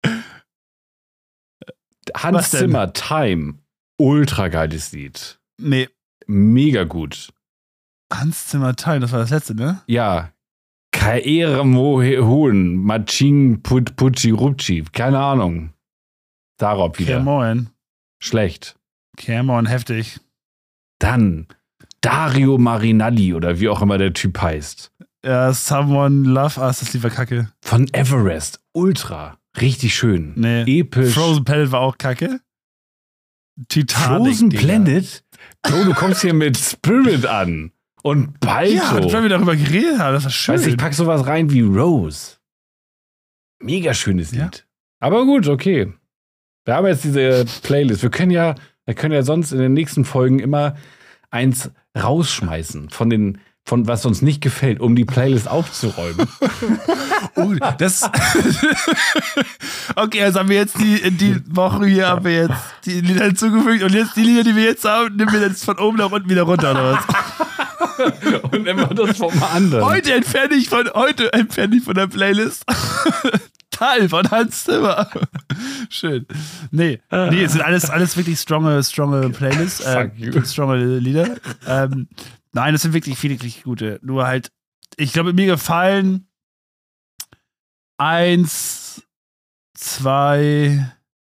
Hans Zimmer, Time. Ultra geiles Lied. Nee. Mega gut. Hans Zimmer, Time, das war das letzte, ne? Ja. Kaere Mohoon, Maching Pucci Rupci. Keine Ahnung. Darauf wieder. Cameron. Schlecht. Cameron, heftig. Dann Dario Marinaldi oder wie auch immer der Typ heißt. Ja, Someone Love Us, das Lied war kacke. Von Everest. Ultra. Richtig schön. Nee. Episch. Frozen Planet war auch kacke. Titanic. Frozen Planet? Bro, du kommst hier mit Spirit an. Und Balto. Ja, weil wir darüber geredet haben, das war schön. Weißt, ich pack sowas rein wie Rose. Mega schönes Lied. Ja. Aber gut, okay. Wir haben jetzt diese Playlist. Wir können ja sonst in den nächsten Folgen immer eins rausschmeißen von was uns nicht gefällt, um die Playlist aufzuräumen. Okay, also haben wir jetzt die Woche hier haben wir jetzt die Lieder hinzugefügt und jetzt die Lieder, die wir jetzt haben, nehmen wir jetzt von oben nach unten wieder runter, oder was? Und immer das vom anderen. Heute entferne ich von der Playlist Kristall von Hans Zimmer. Schön. Nee, es sind alles wirklich stronge Playlists, stronge Lieder. Nein, das sind wirklich viele richtig gute. Nur halt, ich glaube, mir gefallen 1, 2,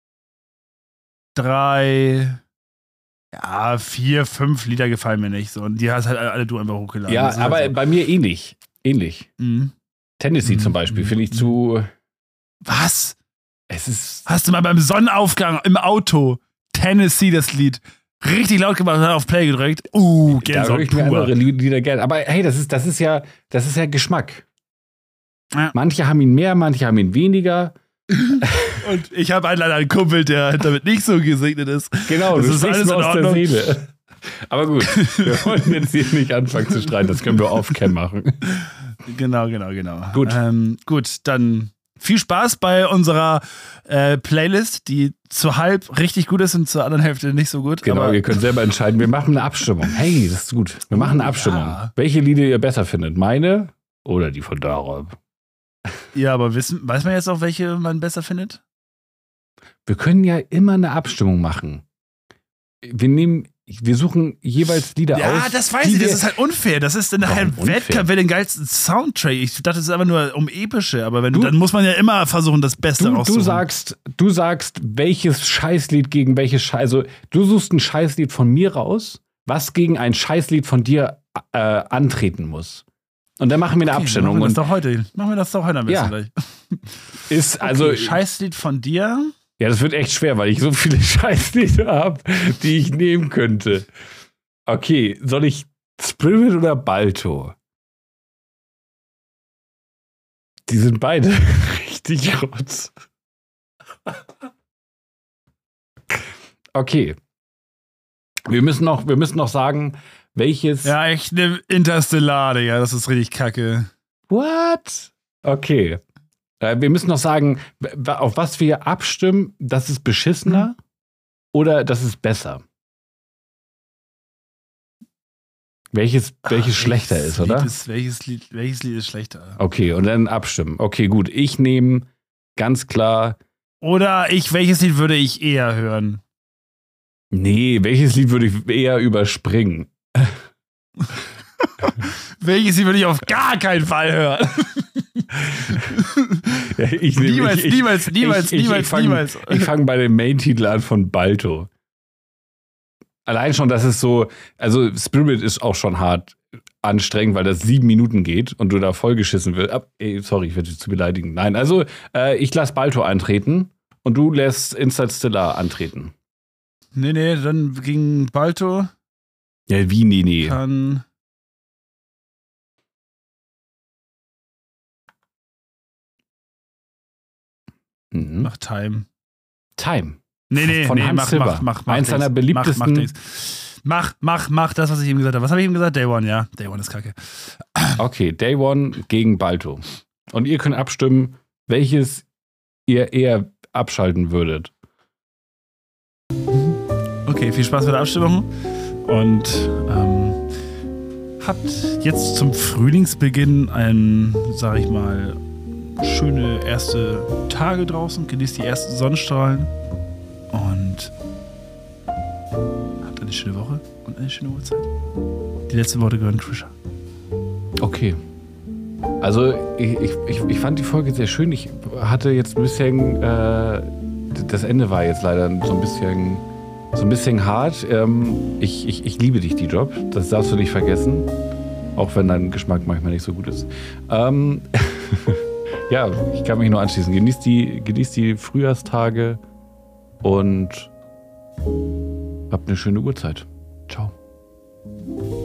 3, 4, 5 Lieder gefallen mir nicht. So. Und die hast halt alle du einfach hochgeladen. Ja, aber halt so. Bei mir ähnlich. Mhm. Tennessee zum Beispiel finde ich zu... Was? Es ist... Hast du mal beim Sonnenaufgang im Auto Tennessee das Lied richtig laut gemacht und dann auf Play gedrückt? Gänsehaut da höre ich mir andere Lieder gerne. Aber hey, das ist ja Geschmack. Ja. Manche haben ihn mehr, manche haben ihn weniger. Und ich habe leider einen Kumpel, der damit nicht so gesegnet ist. Genau, das ist alles aus der Seele. Aber gut, wir wollen jetzt hier nicht anfangen zu streiten, das können wir off-cam machen. Genau. Gut, dann viel Spaß bei unserer Playlist, die zu halb richtig gut ist und zur anderen Hälfte nicht so gut. Genau, ihr könnt selber entscheiden. Wir machen eine Abstimmung. Hey, das ist gut. Wir machen eine Abstimmung. Ja. Welche Lieder ihr besser findet? Meine oder die von Darob? Ja, aber weiß man jetzt auch, welche man besser findet? Wir können ja immer eine Abstimmung machen. Wir suchen jeweils Lieder aus. Ja, das weiß ich, das ist halt unfair. Das ist dann nachher ein Wettkampf, wer den geilsten Soundtrack. Ich dachte, das ist einfach nur um epische, aber dann muss man ja immer versuchen, das Beste rauszuholen. Du sagst, welches Scheißlied gegen welches Scheiß. Also, du suchst ein Scheißlied von mir raus, was gegen ein Scheißlied von dir antreten muss. Und dann machen wir eine Abstimmung. Machen wir das doch heute am besten gleich. Ist also Scheißlied von dir. Ja, das wird echt schwer, weil ich so viele Scheißlieder habe, die ich nehmen könnte. Okay, soll ich Spirit oder Balto? Die sind beide richtig rotz. Okay. Wir müssen noch sagen, welches... Ja, ich nehme Interstellar, Digga, das ist richtig kacke. What? Okay. Wir müssen noch sagen, auf was wir abstimmen, das ist beschissener oder das ist besser. Welches schlechter ist, oder? Welches Lied ist schlechter? Okay, und dann abstimmen. Okay, gut. Ich nehme ganz klar... Oder welches Lied würde ich eher hören? Nee, welches Lied würde ich eher überspringen? Welches Lied würde ich auf gar keinen Fall hören? Niemals. Ich fange bei dem Main-Titel an von Balto. Allein schon, dass es so, also Spirit ist auch schon hart anstrengend, weil das 7 Minuten geht und du da vollgeschissen wirst. Sorry, ich werde dich zu beleidigen. Nein, also ich lasse Balto eintreten und du lässt Interstellar antreten. Nee, dann gegen Balto. Ja, wie nee. Kann... Mach Time. Nee, von Hans Zimmer. Mach eins seiner beliebtesten. Mach das, was ich ihm gesagt habe. Was habe ich ihm gesagt? Day One, ja. Day One ist kacke. Okay, Day One gegen Balto. Und ihr könnt abstimmen, welches ihr eher abschalten würdet. Okay, viel Spaß bei der Abstimmung. Und habt jetzt zum Frühlingsbeginn sag ich mal, schöne erste Tage draußen, genießt die ersten Sonnenstrahlen und habt eine schöne Woche und eine schöne Uhrzeit. Die letzten Worte gehören Krisha. Okay. Also ich fand die Folge sehr schön. Ich hatte jetzt ein bisschen, das Ende war jetzt leider so ein bisschen hart. Ich liebe dich, die Job. Das darfst du nicht vergessen. Auch wenn dein Geschmack manchmal nicht so gut ist. Ja, ich kann mich nur anschließen. Genießt die Frühjahrstage und habt eine schöne Uhrzeit. Ciao.